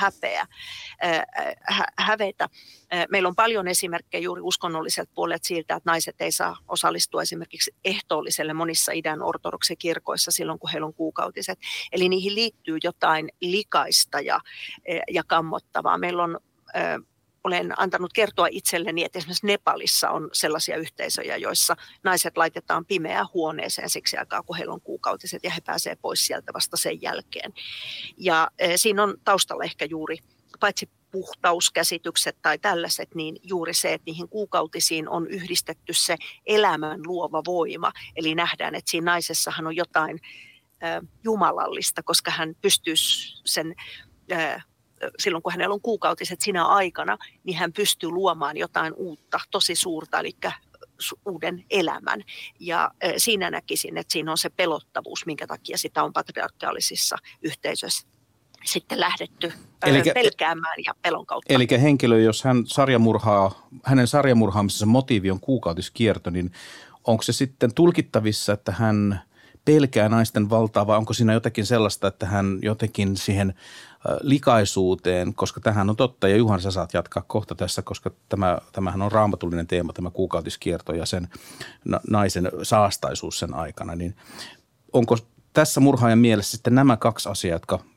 hävetä. Meillä on paljon esimerkkejä juuri uskonnolliselta puolelta siitä, että naiset ei saa osallistua esimerkiksi ehtoolliselle monissa idän ortodoksikirkoissa silloin, kun heillä on kuukautiset. Eli niihin liittyy jotain likaista ja kammottavaa. Meillä on olen antanut kertoa itselleni, että esimerkiksi Nepalissa on sellaisia yhteisöjä, joissa naiset laitetaan pimeään huoneeseen siksi aikaa, kun heillä on kuukautiset ja he pääsevät pois sieltä vasta sen jälkeen. Ja siinä on taustalla ehkä juuri paitsi puhtauskäsitykset tai tällaiset, niin juuri se, että niihin kuukautisiin on yhdistetty se elämän luova voima. Eli nähdään, että siinä naisessahan on jotain jumalallista, koska hän pystyy sen silloin kun hänellä on kuukautiset sinä aikana, niin hän pystyy luomaan jotain uutta, tosi suurta, eli uuden elämän. Ja siinä näkisin, että siinä on se pelottavuus, minkä takia sitä on patriarkaalisissa yhteisöissä sitten lähdetty pelkäämään ja pelon kautta. Eli henkilö, jos hänen sarjamurhaamisensa motiivi on kuukautiskierto, niin onko se sitten tulkittavissa, että hän pelkää naisten valtaa, vai onko siinä jotakin sellaista, että hän jotenkin siihen likaisuuteen, koska tämähän on totta, ja Juhan, sä saat jatkaa kohta tässä, koska tämähän on raamatullinen teema, tämä kuukautiskierto ja sen naisen saastaisuus sen aikana, niin onko tässä murhaajan mielessä sitten nämä kaksi asiaa,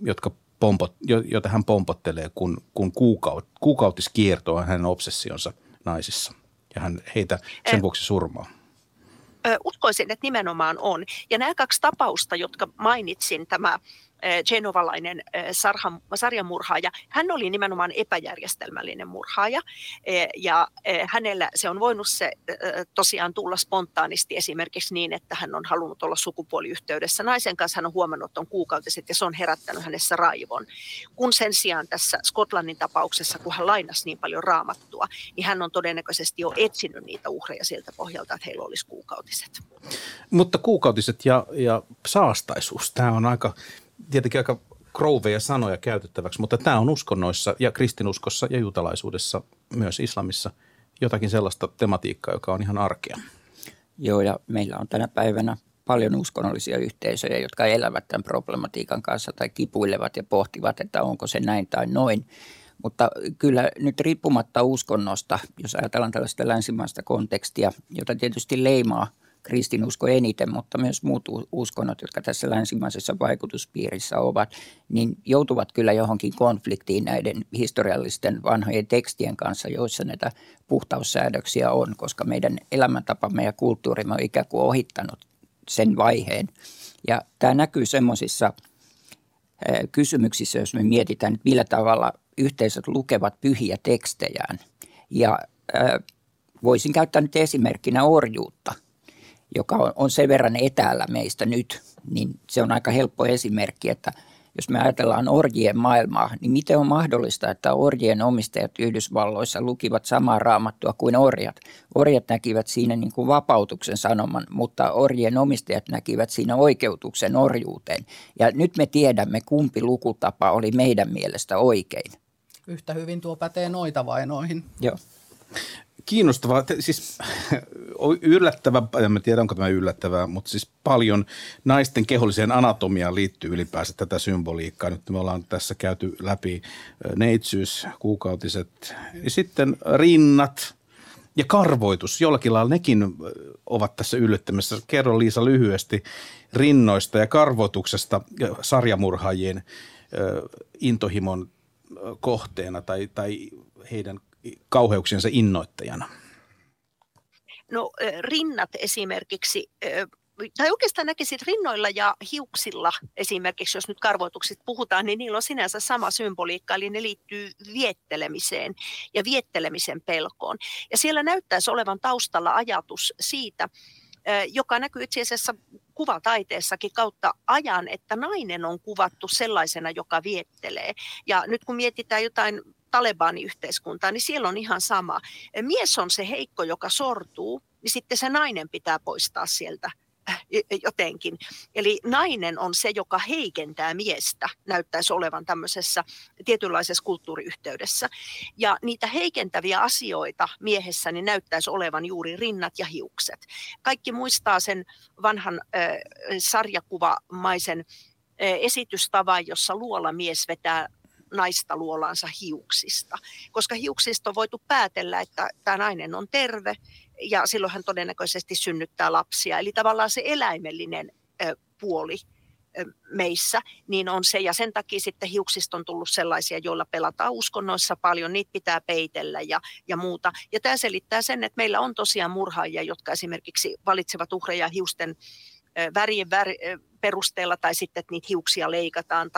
joita hän pompottelee, kun kuukautiskierto on hänen obsessionsa naisissa, ja hän heitä sen vuoksi surmaa? Uskoisin, että nimenomaan on. Ja nämä kaksi tapausta, jotka mainitsin, tämä genovalainen sarjamurhaaja, hän oli nimenomaan epäjärjestelmällinen murhaaja ja hänellä se on voinut se tosiaan tulla spontaanisti esimerkiksi niin, että hän on halunnut olla sukupuoliyhteydessä naisen kanssa, hän on huomannut, että on kuukautiset ja se on herättänyt hänessä raivon. Kun sen sijaan tässä Skotlannin tapauksessa, kun hän lainasi niin paljon Raamattua, niin hän on todennäköisesti jo etsinyt niitä uhreja siltä pohjalta, että heillä olisi kuukautiset. Mutta kuukautiset ja saastaisuus, tämä on tietenkin aika krouveja sanoja käytettäväksi, mutta tämä on uskonnoissa ja kristinuskossa ja juutalaisuudessa, myös islamissa, jotakin sellaista tematiikkaa, joka on ihan arkea. Joo, ja meillä on tänä päivänä paljon uskonnollisia yhteisöjä, jotka elävät tämän problematiikan kanssa tai kipuilevat ja pohtivat, että onko se näin tai noin. Mutta kyllä nyt riippumatta uskonnosta, jos ajatellaan tällaista länsimaista kontekstia, jota tietysti leimaa kristinusko eniten, mutta myös muut uskonnot, jotka tässä länsimaisessa vaikutuspiirissä ovat, niin joutuvat kyllä johonkin konfliktiin näiden historiallisten vanhojen tekstien kanssa, joissa näitä puhtaussäädöksiä on, koska meidän elämäntapamme ja kulttuurimme on ikään kuin ohittanut sen vaiheen. Ja tämä näkyy semmoisissa kysymyksissä, jos me mietitään, että millä tavalla yhteisöt lukevat pyhiä tekstejään. Ja Voisin käyttää nyt esimerkkinä orjuutta, joka on sen verran etäällä meistä nyt, niin se on aika helppo esimerkki, että jos me ajatellaan orjien maailmaa, niin miten on mahdollista, että orjien omistajat Yhdysvalloissa lukivat samaa raamattua kuin orjat? Orjat näkivät siinä niin kuin vapautuksen sanoman, mutta orjien omistajat näkivät siinä oikeutuksen orjuuteen. Ja nyt me tiedämme, kumpi lukutapa oli meidän mielestä oikein. Yhtä hyvin tuo pätee noitavainoihin. Joo. Kiinnostavaa, siis yllättävää, en tiedä onko tämä yllättävää, mutta siis paljon naisten keholliseen anatomiaan liittyy ylipäänsä tätä symboliikkaa. Nyt me ollaan tässä käyty läpi neitsyys, kuukautiset, ja sitten rinnat ja karvoitus. Jollakin lailla nekin ovat tässä yllättämässä. Kerro Liisa lyhyesti rinnoista ja karvoituksesta sarjamurhaajien intohimon kohteena tai heidän kauheuksiensa innoittajana. No rinnat esimerkiksi, tai oikeastaan näkisit rinnoilla ja hiuksilla esimerkiksi, jos nyt karvoituksista puhutaan, niin niillä on sinänsä sama symboliikka, eli ne liittyy viettelemiseen ja viettelemisen pelkoon. Ja siellä näyttäisi olevan taustalla ajatus siitä, joka näkyy itse asiassa kuvataiteessakin kautta ajan, että nainen on kuvattu sellaisena, joka viettelee. Ja nyt kun mietitään jotain Talebani-yhteiskuntaa, niin siellä on ihan sama. Mies on se heikko, joka sortuu, niin sitten se nainen pitää poistaa sieltä jotenkin. Eli nainen on se, joka heikentää miestä, näyttäisi olevan tämmöisessä tietynlaisessa kulttuuriyhteydessä. Ja niitä heikentäviä asioita miehessä niin näyttäisi olevan juuri rinnat ja hiukset. Kaikki muistaa sen vanhan sarjakuvamaisen esitystavan, jossa luolamies vetää naista luolaansa hiuksista, koska hiuksista on voitu päätellä, että tämä nainen on terve ja silloin hän todennäköisesti synnyttää lapsia. Eli tavallaan se eläimellinen puoli meissä niin on se, ja sen takia sitten hiuksista on tullut sellaisia, joilla pelataan uskonnoissa paljon, niitä pitää peitellä ja muuta. Ja tämä selittää sen, että meillä on tosiaan murhaajia, jotka esimerkiksi valitsevat uhreja hiusten värien perusteella tai sitten, että niitä hiuksia leikataan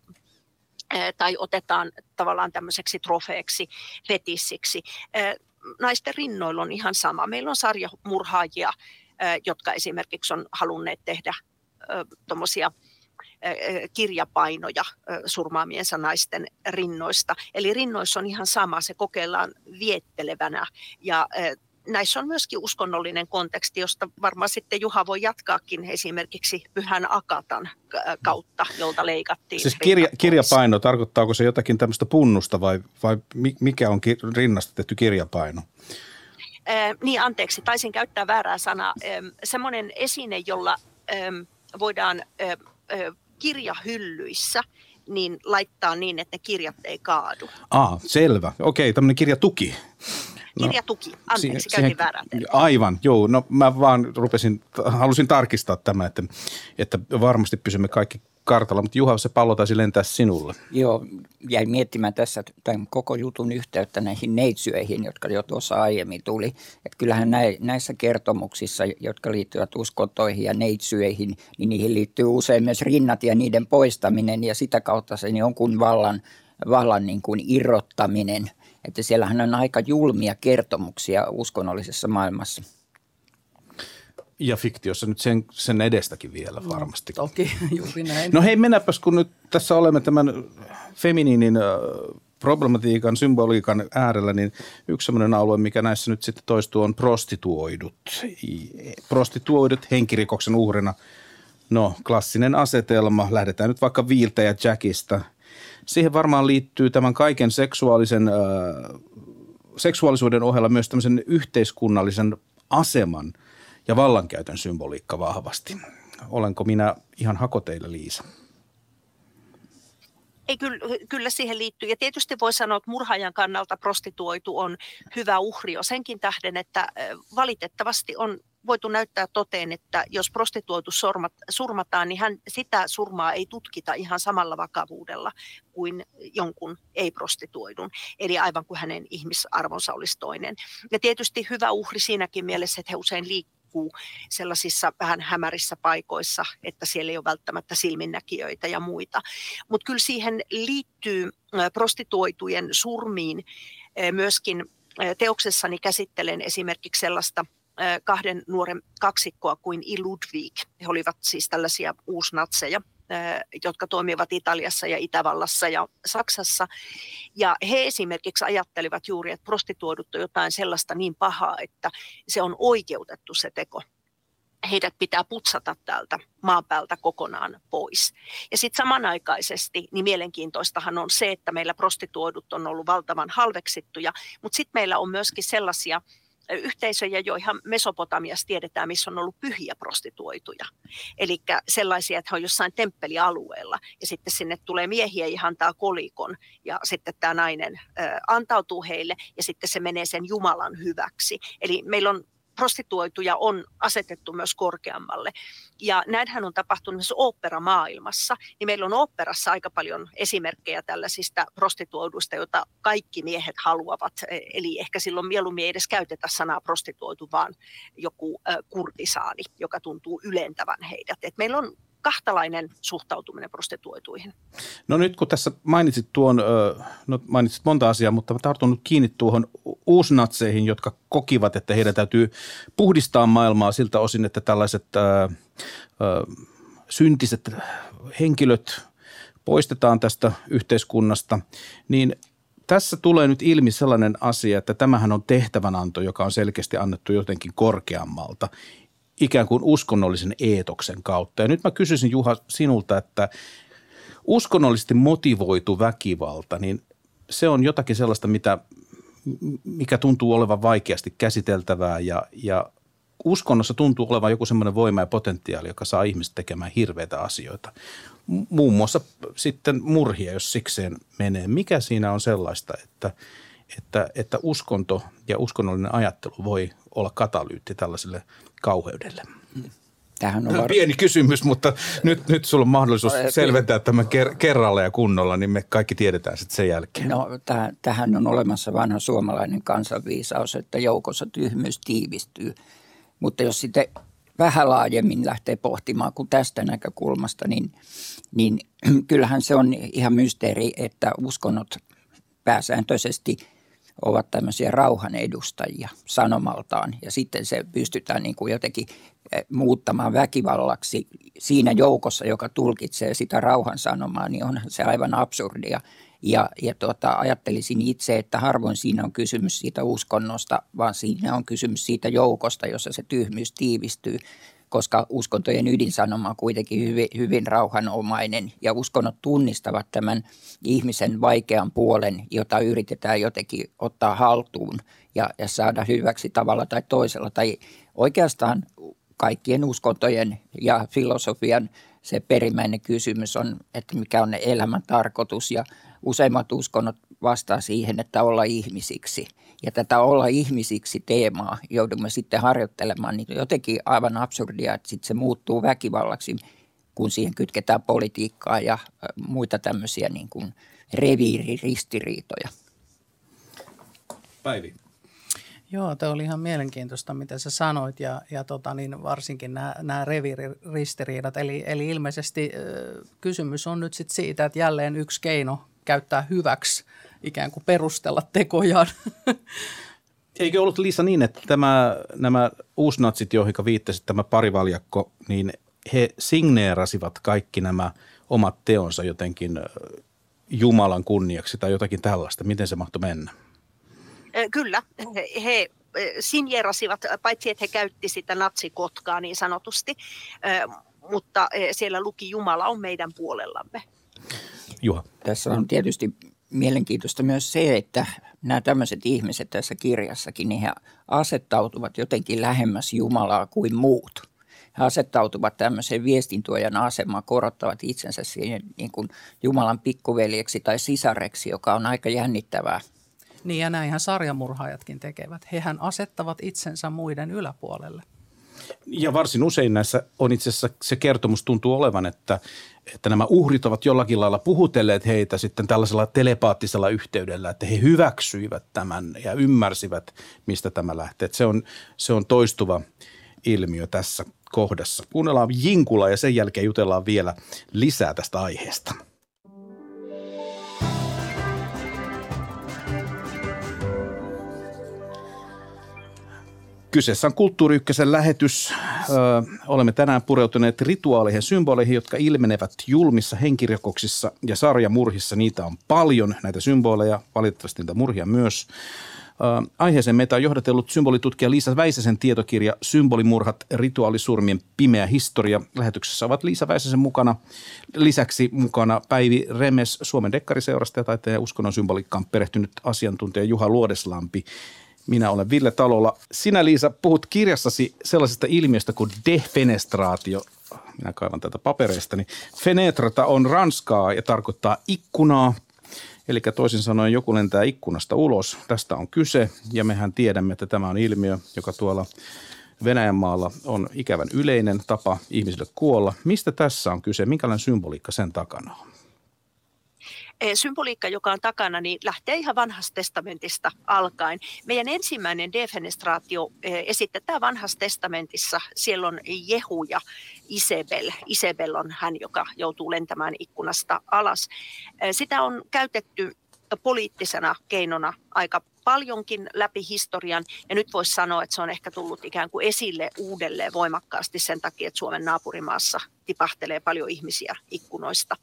tai otetaan tavallaan tämmöiseksi trofeeksi, fetissiksi. Naisten rinnoilla on ihan sama. Meillä on sarjamurhaajia, jotka esimerkiksi on halunneet tehdä tuommoisia kirjapainoja surmaamiensa naisten rinnoista. Eli rinnoissa on ihan sama, se kokeillaan viettelevänä ja näissä on myöskin uskonnollinen konteksti, josta varmaan sitten Juha voi jatkaakin esimerkiksi Pyhän Akatan kautta, jolta leikattiin. Siis kirjapaino, tarkoittaako se jotakin tämmöistä punnusta vai mikä on rinnasta tehty kirjapaino? Niin, anteeksi, taisin käyttää väärää sanaa. Semmoinen esine, jolla voidaan kirjahyllyissä niin laittaa niin, että ne kirjat ei kaadu. Selvä. Okei, tämmöinen kirjatuki. Kirjatuki, anteeksi, käytin väärää termiä. Aivan, joo. No mä vaan halusin tarkistaa tämä, että varmasti pysymme kaikki kartalla, mutta Juha, se pallo taisi lentää sinulle. Joo, jäin miettimään tässä tämän koko jutun yhteyttä näihin neitsyihin, jotka jo tuossa aiemmin tuli. Että kyllähän näissä kertomuksissa, jotka liittyvät uskontoihin ja neitsyihin, niin niihin liittyy usein myös rinnat ja niiden poistaminen ja sitä kautta sen jonkun vallan niin kuin irrottaminen. Että siellähän on aika julmia kertomuksia uskonnollisessa maailmassa. Ja fiktiossa nyt sen edestäkin vielä varmasti. Toki, juuri näin. No hei, mennäpäs kun nyt tässä olemme tämän feminiinin problematiikan, symboliikan äärellä, niin yksi sellainen alue, mikä näissä nyt sitten toistuu, on prostituoidut. Prostituoidut henkirikoksen uhrina. No, klassinen asetelma. Lähdetään nyt vaikka Viiltä ja Jackista. Siihen varmaan liittyy tämän kaiken seksuaalisuuden ohella myös tämmöisen yhteiskunnallisen aseman ja vallankäytön symboliikka vahvasti. Olenko minä ihan hakoteilla, Liisa? Ei, kyllä siihen liittyy. Ja tietysti voi sanoa, että murhaajan kannalta prostituoitu on hyvä uhri jo senkin tähden, että valitettavasti on voitu näyttää toteen, että jos prostituoitu surmataan, niin sitä surmaa ei tutkita ihan samalla vakavuudella kuin jonkun ei-prostituoidun. Eli aivan kuin hänen ihmisarvonsa olisi toinen. Ja tietysti hyvä uhri siinäkin mielessä, että he usein liikkuu sellaisissa vähän hämärissä paikoissa, että siellä ei ole välttämättä silminnäkijöitä ja muita. Mutta kyllä siihen liittyy prostituoitujen surmiin myöskin teoksessani käsittelen esimerkiksi sellaista kahden nuoren kaksikkoa kuin I. Ludwig. He olivat siis tällaisia uusnatseja, jotka toimivat Italiassa ja Itävallassa ja Saksassa. Ja he esimerkiksi ajattelivat juuri, että prostituodut on jotain sellaista niin pahaa, että se on oikeutettu se teko. Heidät pitää putsata täältä maan päältä kokonaan pois. Ja sitten samanaikaisesti niin mielenkiintoistahan on se, että meillä prostituodut on ollut valtavan halveksittuja, mutta sitten meillä on myöskin sellaisia yhteisöjä, joihin Mesopotamiassa tiedetään, missä on ollut pyhiä prostituoituja. Eli sellaisia, että he on jossain temppelialueella ja sitten sinne tulee miehiä ja antaa kolikon ja sitten tämä nainen antautuu heille ja sitten se menee sen Jumalan hyväksi. Eli meillä on prostituoituja on asetettu myös korkeammalle. Ja näinhän on tapahtunut myös oopperamaailmassa. Niin meillä on oopperassa aika paljon esimerkkejä tällaisista prostituoiduista, joita kaikki miehet haluavat. Eli ehkä silloin mieluummin ei edes käytetä sanaa prostituoitu, vaan joku kurtisaani, joka tuntuu ylentävän heidät. Et meillä on kahtalainen suhtautuminen prostituoituihin. No nyt kun tässä mainitsit mainitsit monta asiaa, mutta mä tartun nyt kiinni tuohon uusnatseihin, jotka kokivat, että heidän täytyy puhdistaa maailmaa siltä osin, että tällaiset syntiset henkilöt poistetaan tästä yhteiskunnasta, niin tässä tulee nyt ilmi sellainen asia, että tämähän on tehtävänanto, joka on selkeästi annettu jotenkin korkeammalta, ikään kuin uskonnollisen eetoksen kautta. Ja nyt mä kysyisin, Juha, sinulta, että uskonnollisesti motivoitu väkivalta, niin se on jotakin sellaista, mikä tuntuu olevan vaikeasti käsiteltävää ja uskonnossa tuntuu olevan joku semmoinen voima ja potentiaali, joka saa ihmiset tekemään hirveitä asioita. Muun muassa sitten murhia, jos sikseen menee. Mikä siinä on sellaista, että uskonto ja uskonnollinen ajattelu voi olla katalyytti tällaiselle kauheudelle? Tämähän on pieni kysymys, mutta nyt sulla on mahdollisuus selventää tämän kerralla ja kunnolla, niin me kaikki tiedetään sitten sen jälkeen. No tähän on olemassa vanha suomalainen kansanviisaus, että joukossa tyhmyys tiivistyy. Mutta jos sitten vähän laajemmin lähtee pohtimaan kuin tästä näkökulmasta, niin kyllähän se on ihan mysteeri, että uskonnot pääsääntöisesti ovat tämmöisiä rauhan edustajia sanomaltaan ja sitten se pystytään niin kuin jotenkin muuttamaan väkivallaksi siinä joukossa, joka tulkitsee sitä rauhan sanomaa, niin onhan se aivan absurdia. Ja ajattelisin itse, että harvoin siinä on kysymys siitä uskonnosta, vaan siinä on kysymys siitä joukosta, jossa se tyhmyys tiivistyy, koska uskontojen ydinsanoma on kuitenkin hyvin, hyvin rauhanomainen ja uskonnot tunnistavat tämän ihmisen vaikean puolen, jota yritetään jotenkin ottaa haltuun ja saada hyväksi tavalla tai toisella. Tai oikeastaan kaikkien uskontojen ja filosofian se perimmäinen kysymys on, että mikä on elämän tarkoitus ja useimmat uskonnot vastaa siihen, että olla ihmisiksi. Ja tätä olla ihmisiksi teemaa joudumme sitten harjoittelemaan, niin jotenkin aivan absurdia, että sitten se muuttuu väkivallaksi, kun siihen kytketään politiikkaa ja muita tämmöisiä niin kuin reviiriristiriitoja. Päivi. Joo, tämä oli ihan mielenkiintoista, mitä sä sanoit ja varsinkin nämä reviiriristiriidat. Eli ilmeisesti kysymys on nyt sitten siitä, että jälleen yksi keino käyttää hyväksi, ikään kuin perustella tekojaan. Eikö ollut, Liisa, niin, että nämä uusnatsit, joihin viittasit, tämä parivaljakko, niin he signeerasivat kaikki nämä omat teonsa jotenkin Jumalan kunniaksi tai jotakin tällaista? Miten se mahtoi mennä? Kyllä, he signeerasivat, paitsi että he käytti sitä natsikotkaa niin sanotusti, mutta siellä luki Jumala on meidän puolellamme. Juha. Tässä on tietysti mielenkiintoista myös se, että nämä tämmöiset ihmiset tässä kirjassakin, niin he asettautuvat jotenkin lähemmäs Jumalaa kuin muut. He asettautuvat tämmöiseen viestintuojan asemaan, korottavat itsensä siihen niin kuin Jumalan pikkuveljeksi tai sisareksi, joka on aika jännittävää. Niin ja näinhän sarjamurhaajatkin tekevät. Hehän asettavat itsensä muiden yläpuolelle. Ja varsin usein näissä on itse asiassa se kertomus tuntuu olevan, että nämä uhrit ovat jollakin lailla puhutelleet heitä sitten tällaisella telepaattisella yhteydellä, että he hyväksyivät tämän ja ymmärsivät, mistä tämä lähtee. Se on toistuva ilmiö tässä kohdassa. Kuunnellaan Jinkula ja sen jälkeen jutellaan vielä lisää tästä aiheesta. Kyseessä on Kulttuuri Ykkösen lähetys. Olemme tänään pureutuneet rituaaleihin ja symboleihin, jotka ilmenevät julmissa henkirikoksissa ja sarjamurhissa. Niitä on paljon, näitä symboleja, valitettavasti niitä murhia myös. Aiheeseen meitä on johdatellut symbolitutkija Liisa Väisäsen tietokirja Symbolimurhat, rituaalisurmien pimeä historia. Lähetyksessä ovat Liisa Väisäsen lisäksi mukana Päivi Remes Suomen Dekkariseurasta ja taiteen ja uskonnon symboliikkaan perehtynyt asiantuntija Juha Luodeslampi. Minä olen Ville Talola. Sinä, Liisa, puhut kirjassasi sellaisesta ilmiöstä kuin defenestraatio. Minä kaivan tätä papereistani. Fenetrata on ranskaa ja tarkoittaa ikkunaa. Eli toisin sanoen joku lentää ikkunasta ulos. Tästä on kyse ja mehän tiedämme, että tämä on ilmiö, joka tuolla Venäjän maalla on ikävän yleinen tapa ihmisille kuolla. Mistä tässä on kyse? Minkälainen symboliikka sen takana on? Symboliikka, joka on takana, niin lähtee ihan vanhasta testamentista alkaen. Meidän ensimmäinen defenestraatio esitetään vanhassa testamentissa. Siellä on Jehu ja Isabel. Isabel on hän, joka joutuu lentämään ikkunasta alas. Sitä on käytetty poliittisena keinona aika paljonkin läpi historian. Ja nyt voisi sanoa, että se on ehkä tullut ikään kuin esille uudelleen voimakkaasti sen takia, että Suomen naapurimaassa tipahtelee paljon ihmisiä ikkunoista.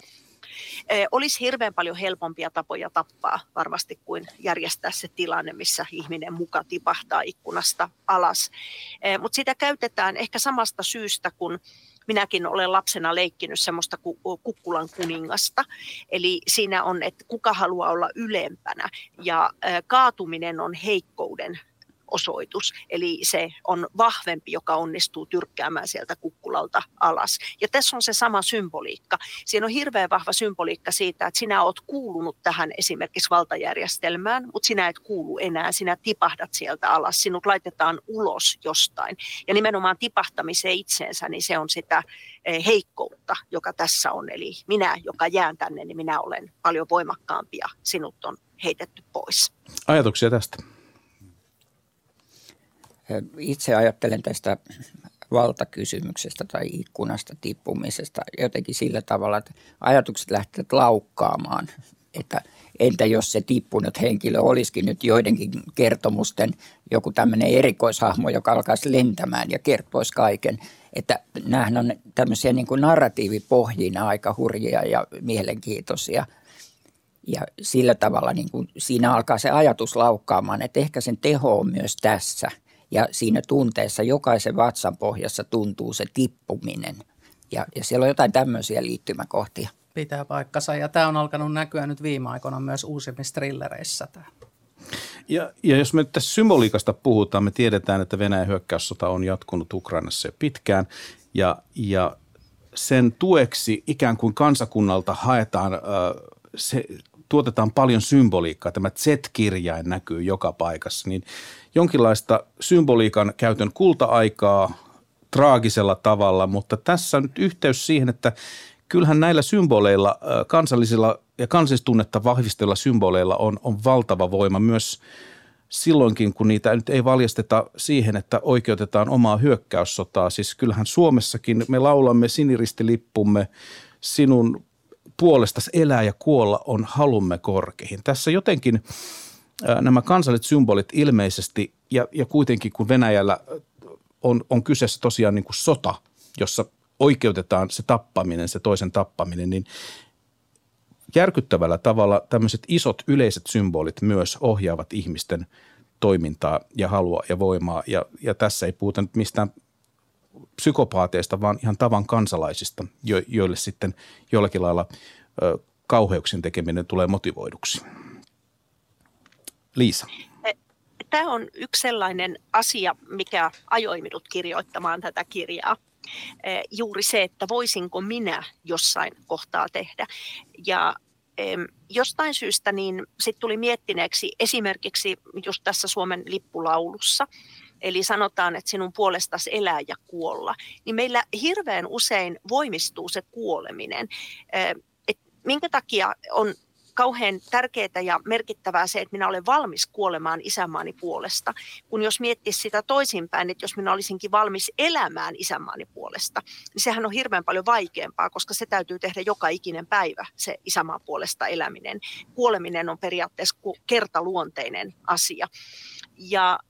Olisi hirveän paljon helpompia tapoja tappaa varmasti kuin järjestää se tilanne, missä ihminen muka tipahtaa ikkunasta alas. Mutta sitä käytetään ehkä samasta syystä, kun minäkin olen lapsena leikkinyt semmoista kukkulan kuningasta. Eli siinä on, että kuka haluaa olla ylempänä ja kaatuminen on heikkouden osoitus. Eli se on vahvempi, joka onnistuu tyrkkäämään sieltä kukkulalta alas. Ja tässä on se sama symboliikka. Siinä on hirveän vahva symboliikka siitä, että sinä olet kuulunut tähän esimerkiksi valtajärjestelmään, mutta sinä et kuulu enää. Sinä tipahdat sieltä alas. Sinut laitetaan ulos jostain. Ja nimenomaan tipahtamiseen itseensä, niin se on sitä heikkoutta, joka tässä on. Eli minä, joka jään tänne, niin minä olen paljon voimakkaampi ja sinut on heitetty pois. Ajatuksia tästä? Itse ajattelen tästä valtakysymyksestä tai ikkunasta tippumisesta jotenkin sillä tavalla, että ajatukset lähtevät laukkaamaan. Että entä jos se tippunut henkilö olisikin nyt joidenkin kertomusten joku tämmöinen erikoishahmo, joka alkaisi lentämään ja kertoisi kaiken. Että nämähän on tämmöisiä niin kuin narratiivipohjina aika hurjia ja mielenkiintoisia. Ja sillä tavalla niin kuin siinä alkaa se ajatus laukkaamaan, että ehkä sen teho on myös tässä. Ja siinä tunteessa jokaisen vatsan pohjassa tuntuu se tippuminen. Ja siellä on jotain tämmöisiä liittymäkohtia. Pitää paikkansa. Ja tämä on alkanut näkyä nyt viime aikoina myös uusimmissa thrillereissä. Ja jos me tässä symboliikasta puhutaan, me tiedetään, että Venäjän hyökkäyssota on jatkunut Ukrainassa jo pitkään. Ja sen tueksi ikään kuin kansakunnalta haetaan, tuotetaan paljon symboliikkaa. Tämä Z-kirjain näkyy joka paikassa. Niin jonkinlaista symboliikan käytön kulta-aikaa traagisella tavalla, mutta tässä on nyt yhteys siihen, että kyllähän näillä symboleilla, kansallisilla ja kansallistunnetta vahvistavilla symboleilla on valtava voima myös silloinkin, kun niitä nyt ei valjasteta siihen, että oikeutetaan omaa hyökkäyssotaa. Siis kyllähän Suomessakin me laulamme siniristilippumme, sinun puolestasi elää ja kuolla on halumme korkeihin. Tässä jotenkin nämä kansalliset symbolit ilmeisesti ja kuitenkin kun Venäjällä on kyseessä tosiaan niin kuin sota, jossa oikeutetaan se tappaminen, se toisen tappaminen, niin järkyttävällä tavalla tämmöiset isot yleiset symbolit myös ohjaavat ihmisten toimintaa ja halua ja voimaa. Ja tässä ei puhuta nyt mistään psykopaateista, vaan ihan tavan kansalaisista, joille sitten jollakin lailla kauheuksien tekeminen tulee motivoiduksi. Liisa. Tämä on yksi sellainen asia, mikä ajoi minut kirjoittamaan tätä kirjaa. Juuri se, että voisinko minä jossain kohtaa tehdä. Ja jostain syystä niin sitten tuli miettineeksi esimerkiksi just tässä Suomen lippulaulussa, eli sanotaan, että sinun puolestasi elää ja kuolla, niin meillä hirveän usein voimistuu se kuoleminen. Minkä takia on kauhean tärkeää ja merkittävää se, että minä olen valmis kuolemaan isänmaani puolesta, kun jos miettisi sitä toisinpäin, että jos minä olisinkin valmis elämään isänmaani puolesta, niin sehän on hirveän paljon vaikeampaa, koska se täytyy tehdä joka ikinen päivä, se isänmaan puolesta eläminen. Kuoleminen on periaatteessa kertaluonteinen asia. Ja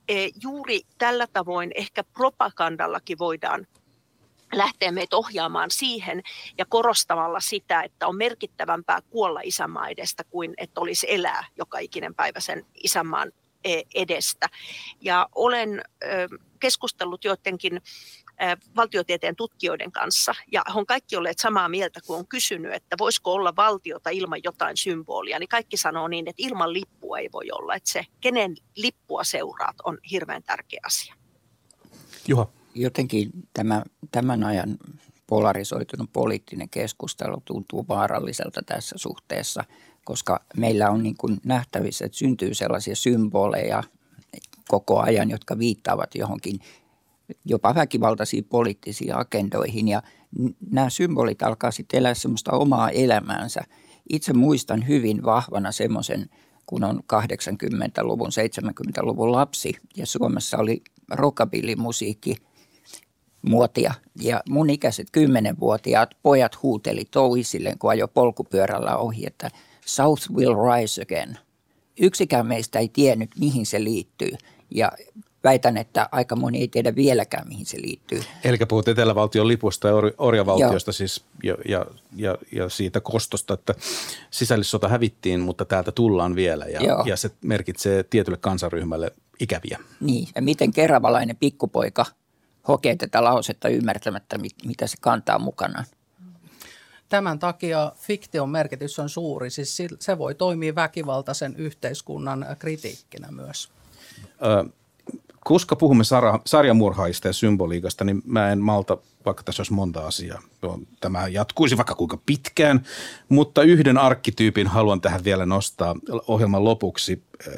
juuri tällä tavoin ehkä propagandallakin voidaan lähteä meitä ohjaamaan siihen ja korostamalla sitä, että on merkittävämpää kuolla isänmaan edestä kuin että olisi elää joka ikinen päivä sen isänmaan edestä. Ja olen keskustellut joidenkin valtiotieteen tutkijoiden kanssa, ja he on kaikki olleet samaa mieltä, kun on kysynyt, että voisiko olla valtiota ilman jotain symbolia, niin kaikki sanoo niin, että ilman lippua ei voi olla, että se, kenen lippua seuraat, on hirveän tärkeä asia. Juha. Jotenkin tämän ajan polarisoitunut poliittinen keskustelu tuntuu vaaralliselta tässä suhteessa, koska meillä on niin kuin nähtävissä, että syntyy sellaisia symboleja koko ajan, jotka viittaavat johonkin jopa väkivaltaisiin poliittisiin agendoihin, ja nämä symbolit alkaa sitten elää semmoista omaa elämäänsä. Itse muistan hyvin vahvana semmoisen, kun on 80-luvun, 70-luvun lapsi, ja Suomessa oli rockabilly-musiikki muotia, ja mun ikäiset 10-vuotiaat pojat huuteli toisilleen, kun ajoi polkupyörällä ohi, että South will rise again. Yksikään meistä ei tiennyt, mihin se liittyy, ja väitän, että aika moni ei tiedä vieläkään, mihin se liittyy. Eli puhut etelävaltion lipusta ja orjavaltiosta siis, ja siitä kostosta, että sisällissota hävittiin, mutta täältä tullaan vielä, ja se merkitsee tietylle kansanryhmälle ikäviä. Niin, ja miten keravalainen pikkupoika hokee tätä lausetta ymmärtämättä, mitä se kantaa mukanaan. Tämän takia fiktion merkitys on suuri, siis se voi toimia väkivaltaisen yhteiskunnan kritiikkinä myös. Koska puhumme sarjamurhaajista ja symboliikasta, niin mä en malta, vaikka tässä olisi monta asiaa. Tämä jatkuisi vaikka kuinka pitkään, mutta yhden arkkityypin haluan tähän vielä nostaa ohjelman lopuksi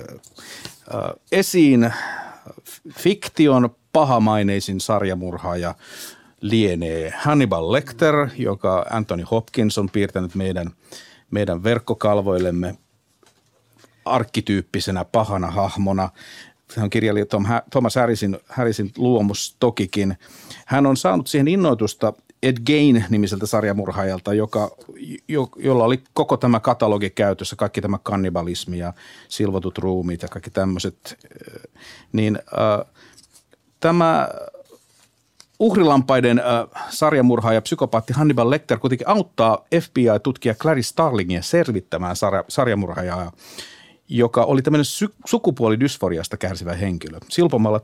esiin. Fiktion pahamaineisin sarjamurhaaja lienee Hannibal Lecter, joka Anthony Hopkins on piirtänyt meidän verkkokalvoillemme arkkityyppisenä pahana hahmona. Hän on kirjailija Thomas Harrisin luomus tokikin. Hän on saanut siihen innoitusta Ed Gein-nimiseltä sarjamurhaajalta, jolla oli koko tämä katalogi käytössä, kaikki tämä kannibalismi ja silvotut ruumiit ja kaikki tämmöiset. Tämä uhrilampaiden sarjamurhaaja, psykopaatti Hannibal Lecter kuitenkin auttaa FBI-tutkija Clarice Starlingia selvittämään sarjamurhaajaa, joka oli tämmöinen sukupuolidysforiasta kärsivä henkilö. Silpomalla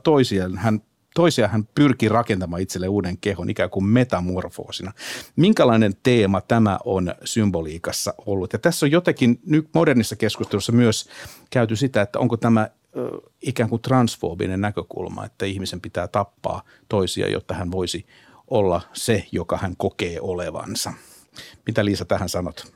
toisia hän pyrki rakentamaan itselle uuden kehon ikään kuin metamorfoosina. Minkälainen teema tämä on symboliikassa ollut? Ja tässä on jotenkin nyt modernissa keskustelussa myös käyty sitä, että onko tämä ikään kuin transfoobinen näkökulma, että ihmisen pitää tappaa toisia, jotta hän voisi olla se, joka hän kokee olevansa. Mitä Liisa tähän sanot?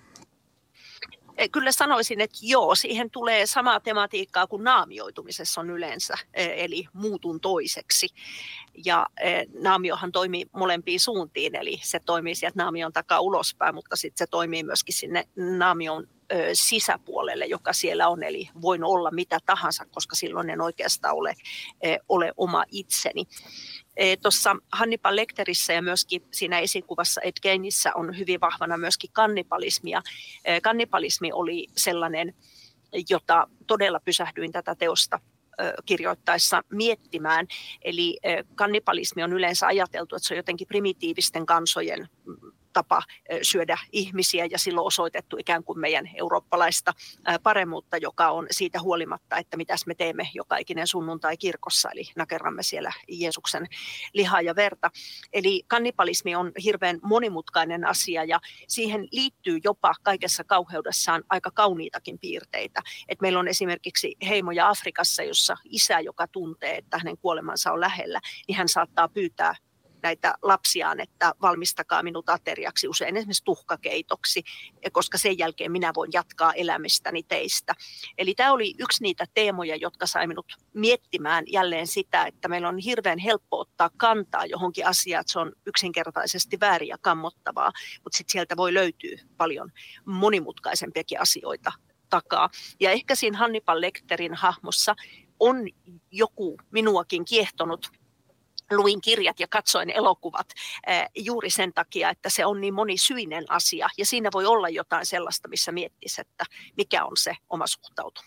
Kyllä sanoisin, että joo, siihen tulee samaa tematiikkaa kuin naamioitumisessa on yleensä, eli muutun toiseksi. Ja naamiohan toimii molempiin suuntiin, eli se toimii sieltä naamion takaa ulospäin, mutta sitten se toimii myöskin sinne naamion sisäpuolelle, joka siellä on, eli voin olla mitä tahansa, koska silloin en oikeastaan ole oma itseni. Tuossa Hannibal Lecterissä ja myöskin siinä esikuvassa Ed Geinissä on hyvin vahvana myöskin kannibalismi. Ja kannibalismi oli sellainen, jota todella pysähdyin tätä teosta kirjoittaessa miettimään. Eli kannibalismi on yleensä ajateltu, että se on jotenkin primitiivisten kansojen tapa syödä ihmisiä ja silloin osoitettu ikään kuin meidän eurooppalaista paremmuutta, joka on siitä huolimatta, että mitäs me teemme joka ikinen sunnuntai kirkossa, eli nakerramme siellä Jeesuksen lihaa ja verta. Eli kannibalismi on hirveän monimutkainen asia ja siihen liittyy jopa kaikessa kauheudessaan aika kauniitakin piirteitä. Et meillä on esimerkiksi heimoja Afrikassa, jossa isä, joka tuntee, että hänen kuolemansa on lähellä, niin hän saattaa pyytää näitä lapsiaan, että valmistakaa minut ateriaksi, usein esimerkiksi tuhkakeitoksi, koska sen jälkeen minä voin jatkaa elämistäni teistä. Eli tämä oli yksi niitä teemoja, jotka sai minut miettimään jälleen sitä, että meillä on hirveän helppo ottaa kantaa johonkin asiaan, että se on yksinkertaisesti väärin ja kammottavaa, mutta sitten sieltä voi löytyä paljon monimutkaisempiakin asioita takaa. Ja ehkä siinä Hannibal Lecterin hahmossa on joku minuakin kiehtonut. Luin kirjat ja katsoin elokuvat juuri sen takia, että se on niin monisyinen asia. Ja siinä voi olla jotain sellaista, missä miettisi, että mikä on se oma suhtautuminen.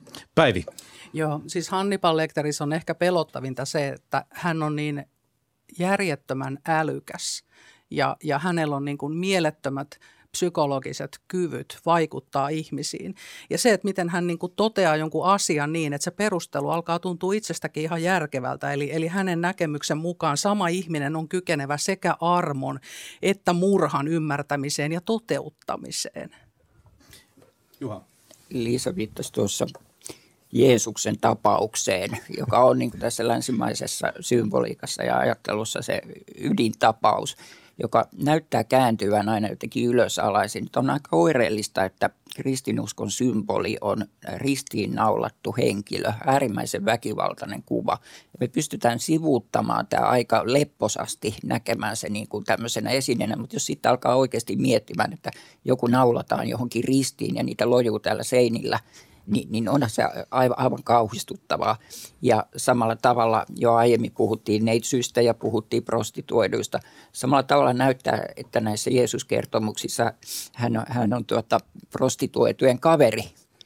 Päivi. Joo, siis Hannibal Lecterissä on ehkä pelottavinta se, että hän on niin järjettömän älykäs ja hänellä on niin kuin mielettömät psykologiset kyvyt vaikuttaa ihmisiin. Ja se, että miten hän niin kuin toteaa jonkun asian niin, että se perustelu alkaa tuntua itsestäkin ihan järkevältä. Eli hänen näkemyksen mukaan sama ihminen on kykenevä sekä armon että murhan ymmärtämiseen ja toteuttamiseen. Juha. Liisa viittasi tuossa Jeesuksen tapaukseen, joka on niin kuin tässä länsimaisessa symboliikassa ja ajattelussa se ydintapaus, joka näyttää kääntyvän aina jotenkin ylösalaisin. Nyt on aika oireellista, että kristinuskon symboli on ristiin naulattu henkilö, äärimmäisen väkivaltainen kuva. Ja me pystytään sivuuttamaan tämä aika lepposasti, näkemään se niin kuin tämmöisenä esineenä, mutta jos sitten alkaa oikeasti miettimään, että joku naulataan johonkin ristiin ja niitä lojuu täällä seinillä, niin onhan se aivan kauhistuttavaa. Ja samalla tavalla jo aiemmin puhuttiin neitsyistä ja puhuttiin prostituoiduista. Samalla tavalla näyttää, että näissä Jeesus-kertomuksissa hän on prostituoitujen kaveri.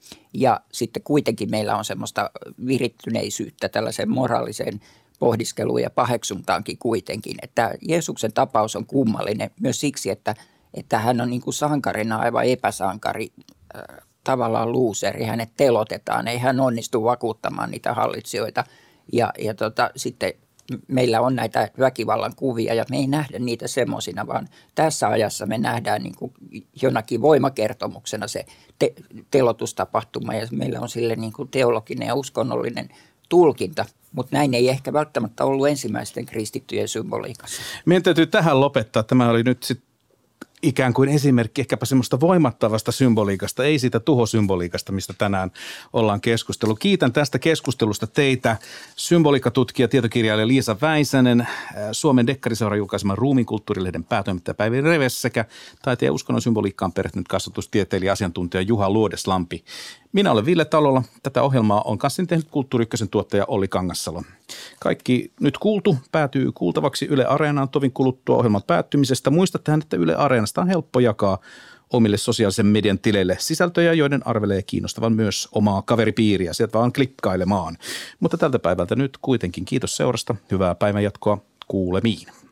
Ja sitten kuitenkin meillä on semmoista virittyneisyyttä tällaiseen moraaliseen pohdiskeluun ja paheksuntaankin kuitenkin. Että Jeesuksen tapaus on kummallinen myös siksi, että hän on niin kuin sankarina aivan epäsankari, tavallaan luuseri, hänet telotetaan, ei hän onnistu vakuuttamaan niitä hallitsijoita ja sitten meillä on näitä väkivallan kuvia ja me ei nähdä niitä semmoisina, vaan tässä ajassa me nähdään niin kuin jonakin voimakertomuksena se telotustapahtuma ja meillä on sille niin kuin teologinen ja uskonnollinen tulkinta, mutta näin ei ehkä välttämättä ollut ensimmäisten kristittyjen symboliikassa. Meidän täytyy tähän lopettaa. Tämä oli nyt sitten ikään kuin esimerkki ehkäpä semmoista voimattavasta symboliikasta, ei siitä tuhosymboliikasta, mistä tänään ollaan keskustellut. Kiitän tästä keskustelusta teitä, symboliikatutkija, tietokirjailija Liisa Väisänen, Suomen Dekkariseuran julkaiseman Ruumiinkulttuurilehden päätoimittaja Päivi Reves sekä taiteen ja uskonnon symboliikkaan perehtynyt kasvatustieteilijä ja asiantuntija Juha Luodeslampi. Minä olen Ville Talola. Tätä ohjelmaa on kanssani tehnyt Kulttuuri Ykkösen tuottaja Olli Kangassalo. Kaikki nyt kuultu päätyy kuultavaksi Yle Areenaan tovin kuluttua ohjelman päättymisestä. Muistattehan, että Yle Areenasta on helppo jakaa omille sosiaalisen median tileille sisältöjä, joiden arvelee kiinnostavan myös omaa kaveripiiriä. Sieltä vaan klikkailemaan. Mutta tältä päivältä nyt kuitenkin kiitos seurasta. Hyvää päivänjatkoa. Kuulemiin.